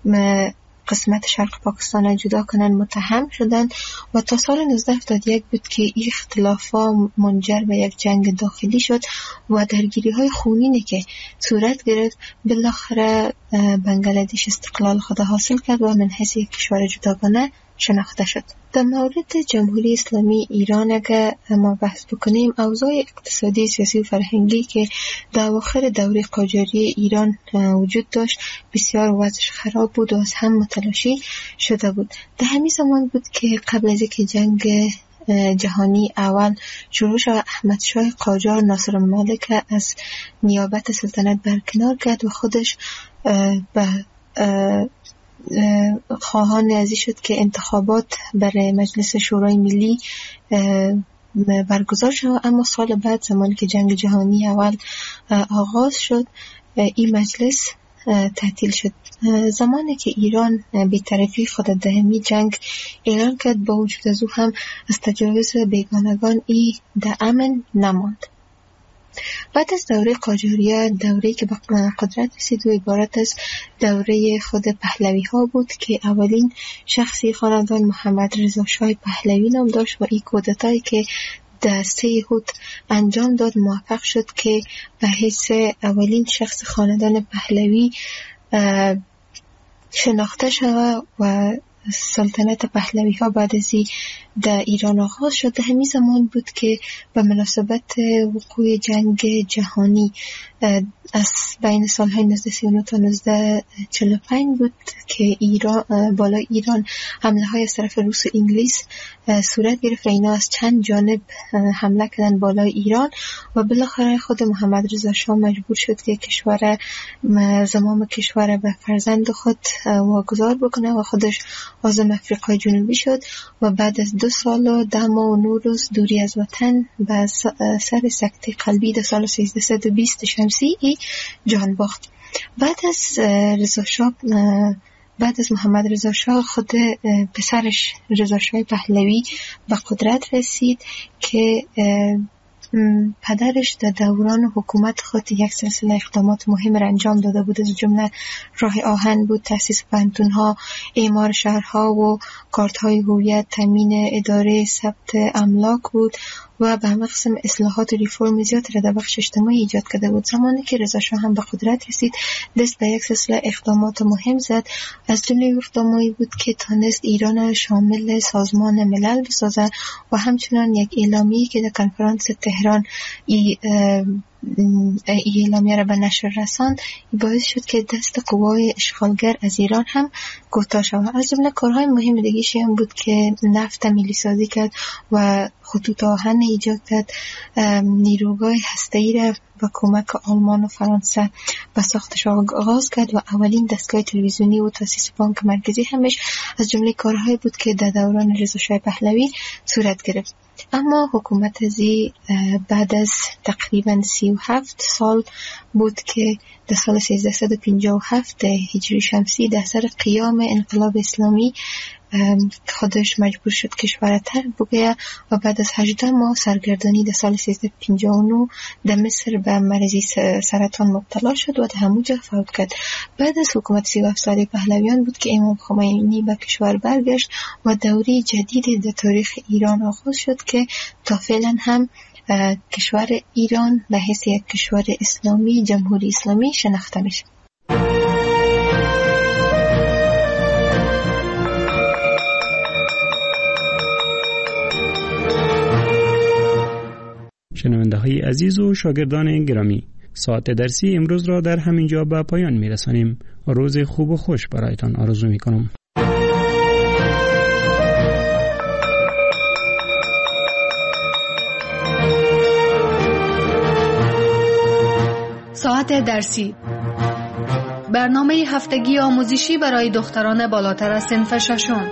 قسمت شرق پاکستان را جدا کنن متهم شدند و تا سال 1971 بود که این اختلافا منجر به یک جنگ داخلی شد و درگیری های خونینی که صورت گرفت بالاخره بنگلادش استقلال خود حاصل کرد و من حیث یک کشور جداگانه شناخته شد. در مورد جمهوری اسلامی ایران اگر ما بحث بکنیم اوضاع اقتصادی، سیاسی و فرهنگی که در اواخر دوره قاجاری ایران وجود داشت بسیار وضعش خراب بود و از هم متلاشی شده بود. در همین زمان بود که قبل از اینکه جنگ جهانی اول شروع شد احمد شاه قاجار ناصر الملک از نیابت سلطنت برکنار کرد و خودش به خواهان ازی شد که انتخابات برای مجلس شورای ملی برگزار شد. اما سال بعد زمانی که جنگ جهانی اول آغاز شد این مجلس تعطیل شد. زمانی که ایران بی‌طرفی خود در همین جنگ اعلان کرد با وجود از او هم از تجاوز بیگانگان ای در امن نماند. بعد از دوره قاجاریه دوره‌ای که به قدرت رسید و عبارت از دوره خود پهلوی ها بود که اولین شخصی خاندان محمد رضا شاه پهلوی نام داشت و این کودتایی که در 3 یهود انجام داد موفق شد که به حیث اولین شخص خاندان پهلوی شناخته شود و سلطنت پهلوی ها بعد از در ایران آغاز شد. همین زمان بود که به مناسبت وقوع جنگ جهانی از بین سالهای 1939 تا 1945 بود که بالای ایران حمله های از طرف روس و انگلیس صورت گرفت و اینا از چند جانب حمله کردن بالای ایران و بالاخره خود محمد رضا شاه مجبور شد که زمام کشور به فرزند خود واگذار بکنه و خودش عازم افریقای جنوبی شد و بعد از 2 سال و 10 ماه و 9 روز دوری از وطن به سر سکته قلبی در سال 1320 شمسی جان باخت. بعد از محمد رضا شاه خود پسرش رضا شاه پهلوی به قدرت رسید که پدرش در دوران حکومت خود یک سلسله اقدامات مهم را انجام داده بود. از جمله راه آهن بود، تأسیس پانتون‌ها، اعمار شهرها و کارت‌های هویت، تامین اداره ثبت املاک بود و به همه قسم اصلاحات و ریفرم زیاد را در بخش اجتماعی ایجاد کرده بود. زمانی که رضا شاه هم به قدرت رسید، دست به یک سلسله اقدامات مهم زد. از جمله اقداماتی بود که تانست ایران شامل سازمان ملل بسازد و همچنان یک اعلامیه که در کنفرانس تهران اعلامیه را به نشر رساند، باعث شد که دست قوای اشغالگر از ایران هم کوتاه شود. از جمله کارهای مهم دیگه‌ای هم بود که نفت ملی سازی کرد و خطوط آهن ایجاد کرد، نیروگاه هسته‌ای را با کمک آلمان و فرانسه به ساختش آغاز کرد و اولین دستگاه تلویزیونی و تأسیس بانک مرکزی همش از جمله کارهایی بود که در دوران رضا شاه پهلوی صورت گرفت. اما حکومت ازی بعد از تقریبا 37 سال بود که در سال 1357 هجری شمسی در سر قیام انقلاب اسلامی خودش مجبور شد کشور را ترک بگوید و بعد از 18 ماه سرگردانی در سال 1359 در مصر به مرضی سرطان مبتلا شد و در همونجا فوت کرد. بعد از حکومت 37 ساله پهلویان بود که امام خمینی به کشور برگشت و دوره جدیدی در تاریخ ایران آغاز شد که تا فعلا هم کشور ایران به حیث یک کشور اسلامی، جمهوری اسلامی شناخته میشه. شنونده های عزیز و شاگردان گرامی، ساعت درسی امروز را در همین جا به پایان می رسانیم. روز خوب و خوش برایتان آرزو می کنم. ساعت درسی، برنامه هفتگی آموزشی برای دختران بالاتر از صنف ششم.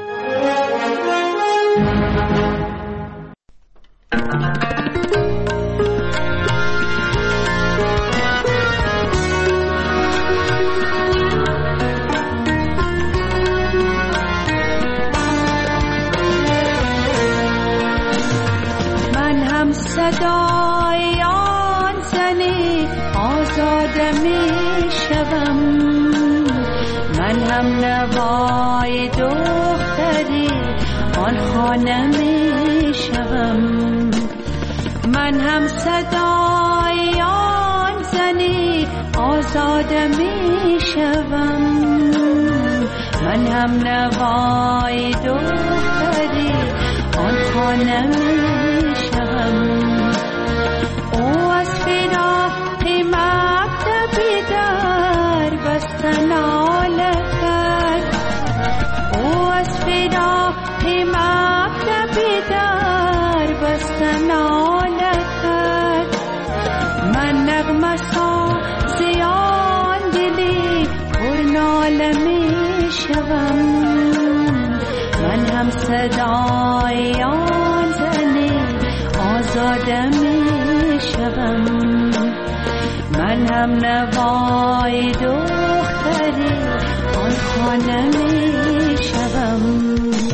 صدای آن زنی آزاده می شوم، من هم نوای دختری آن خانه می شوم، من هم صدای آن زنی آزاده می شوم، من هم نوای دختری آن خانه می شوم. او از فراق مکتبی در بستن ناله کرد، او از فراق مکتبی در بستن ناله کرد، من نغمه سازی آن دلی پر ناله می شوم، من هم صدای آن زنی آزاده می شوم، من هم نوای دختری آن خانه می شوم.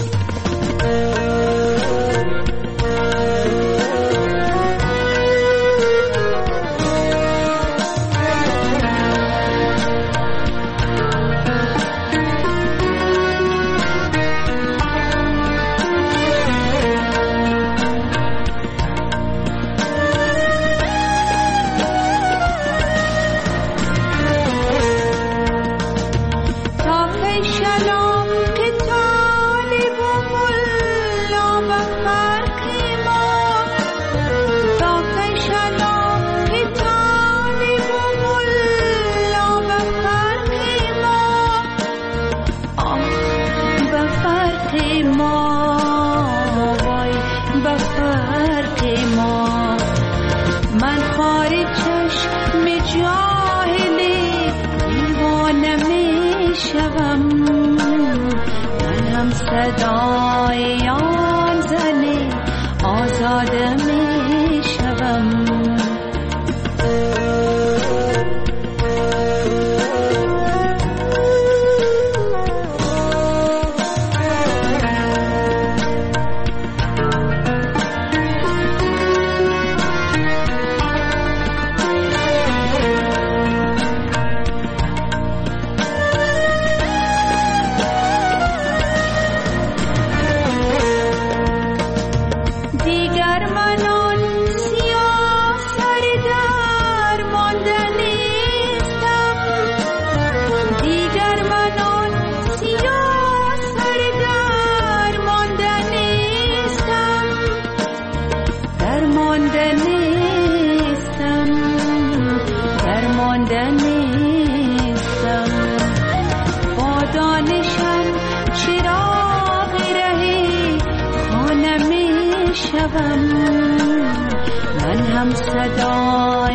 صدای آن زنی آزاده می شوم. درمانده نیستم. با دانشم چراغ رهی خانه می شوم. من هم صدا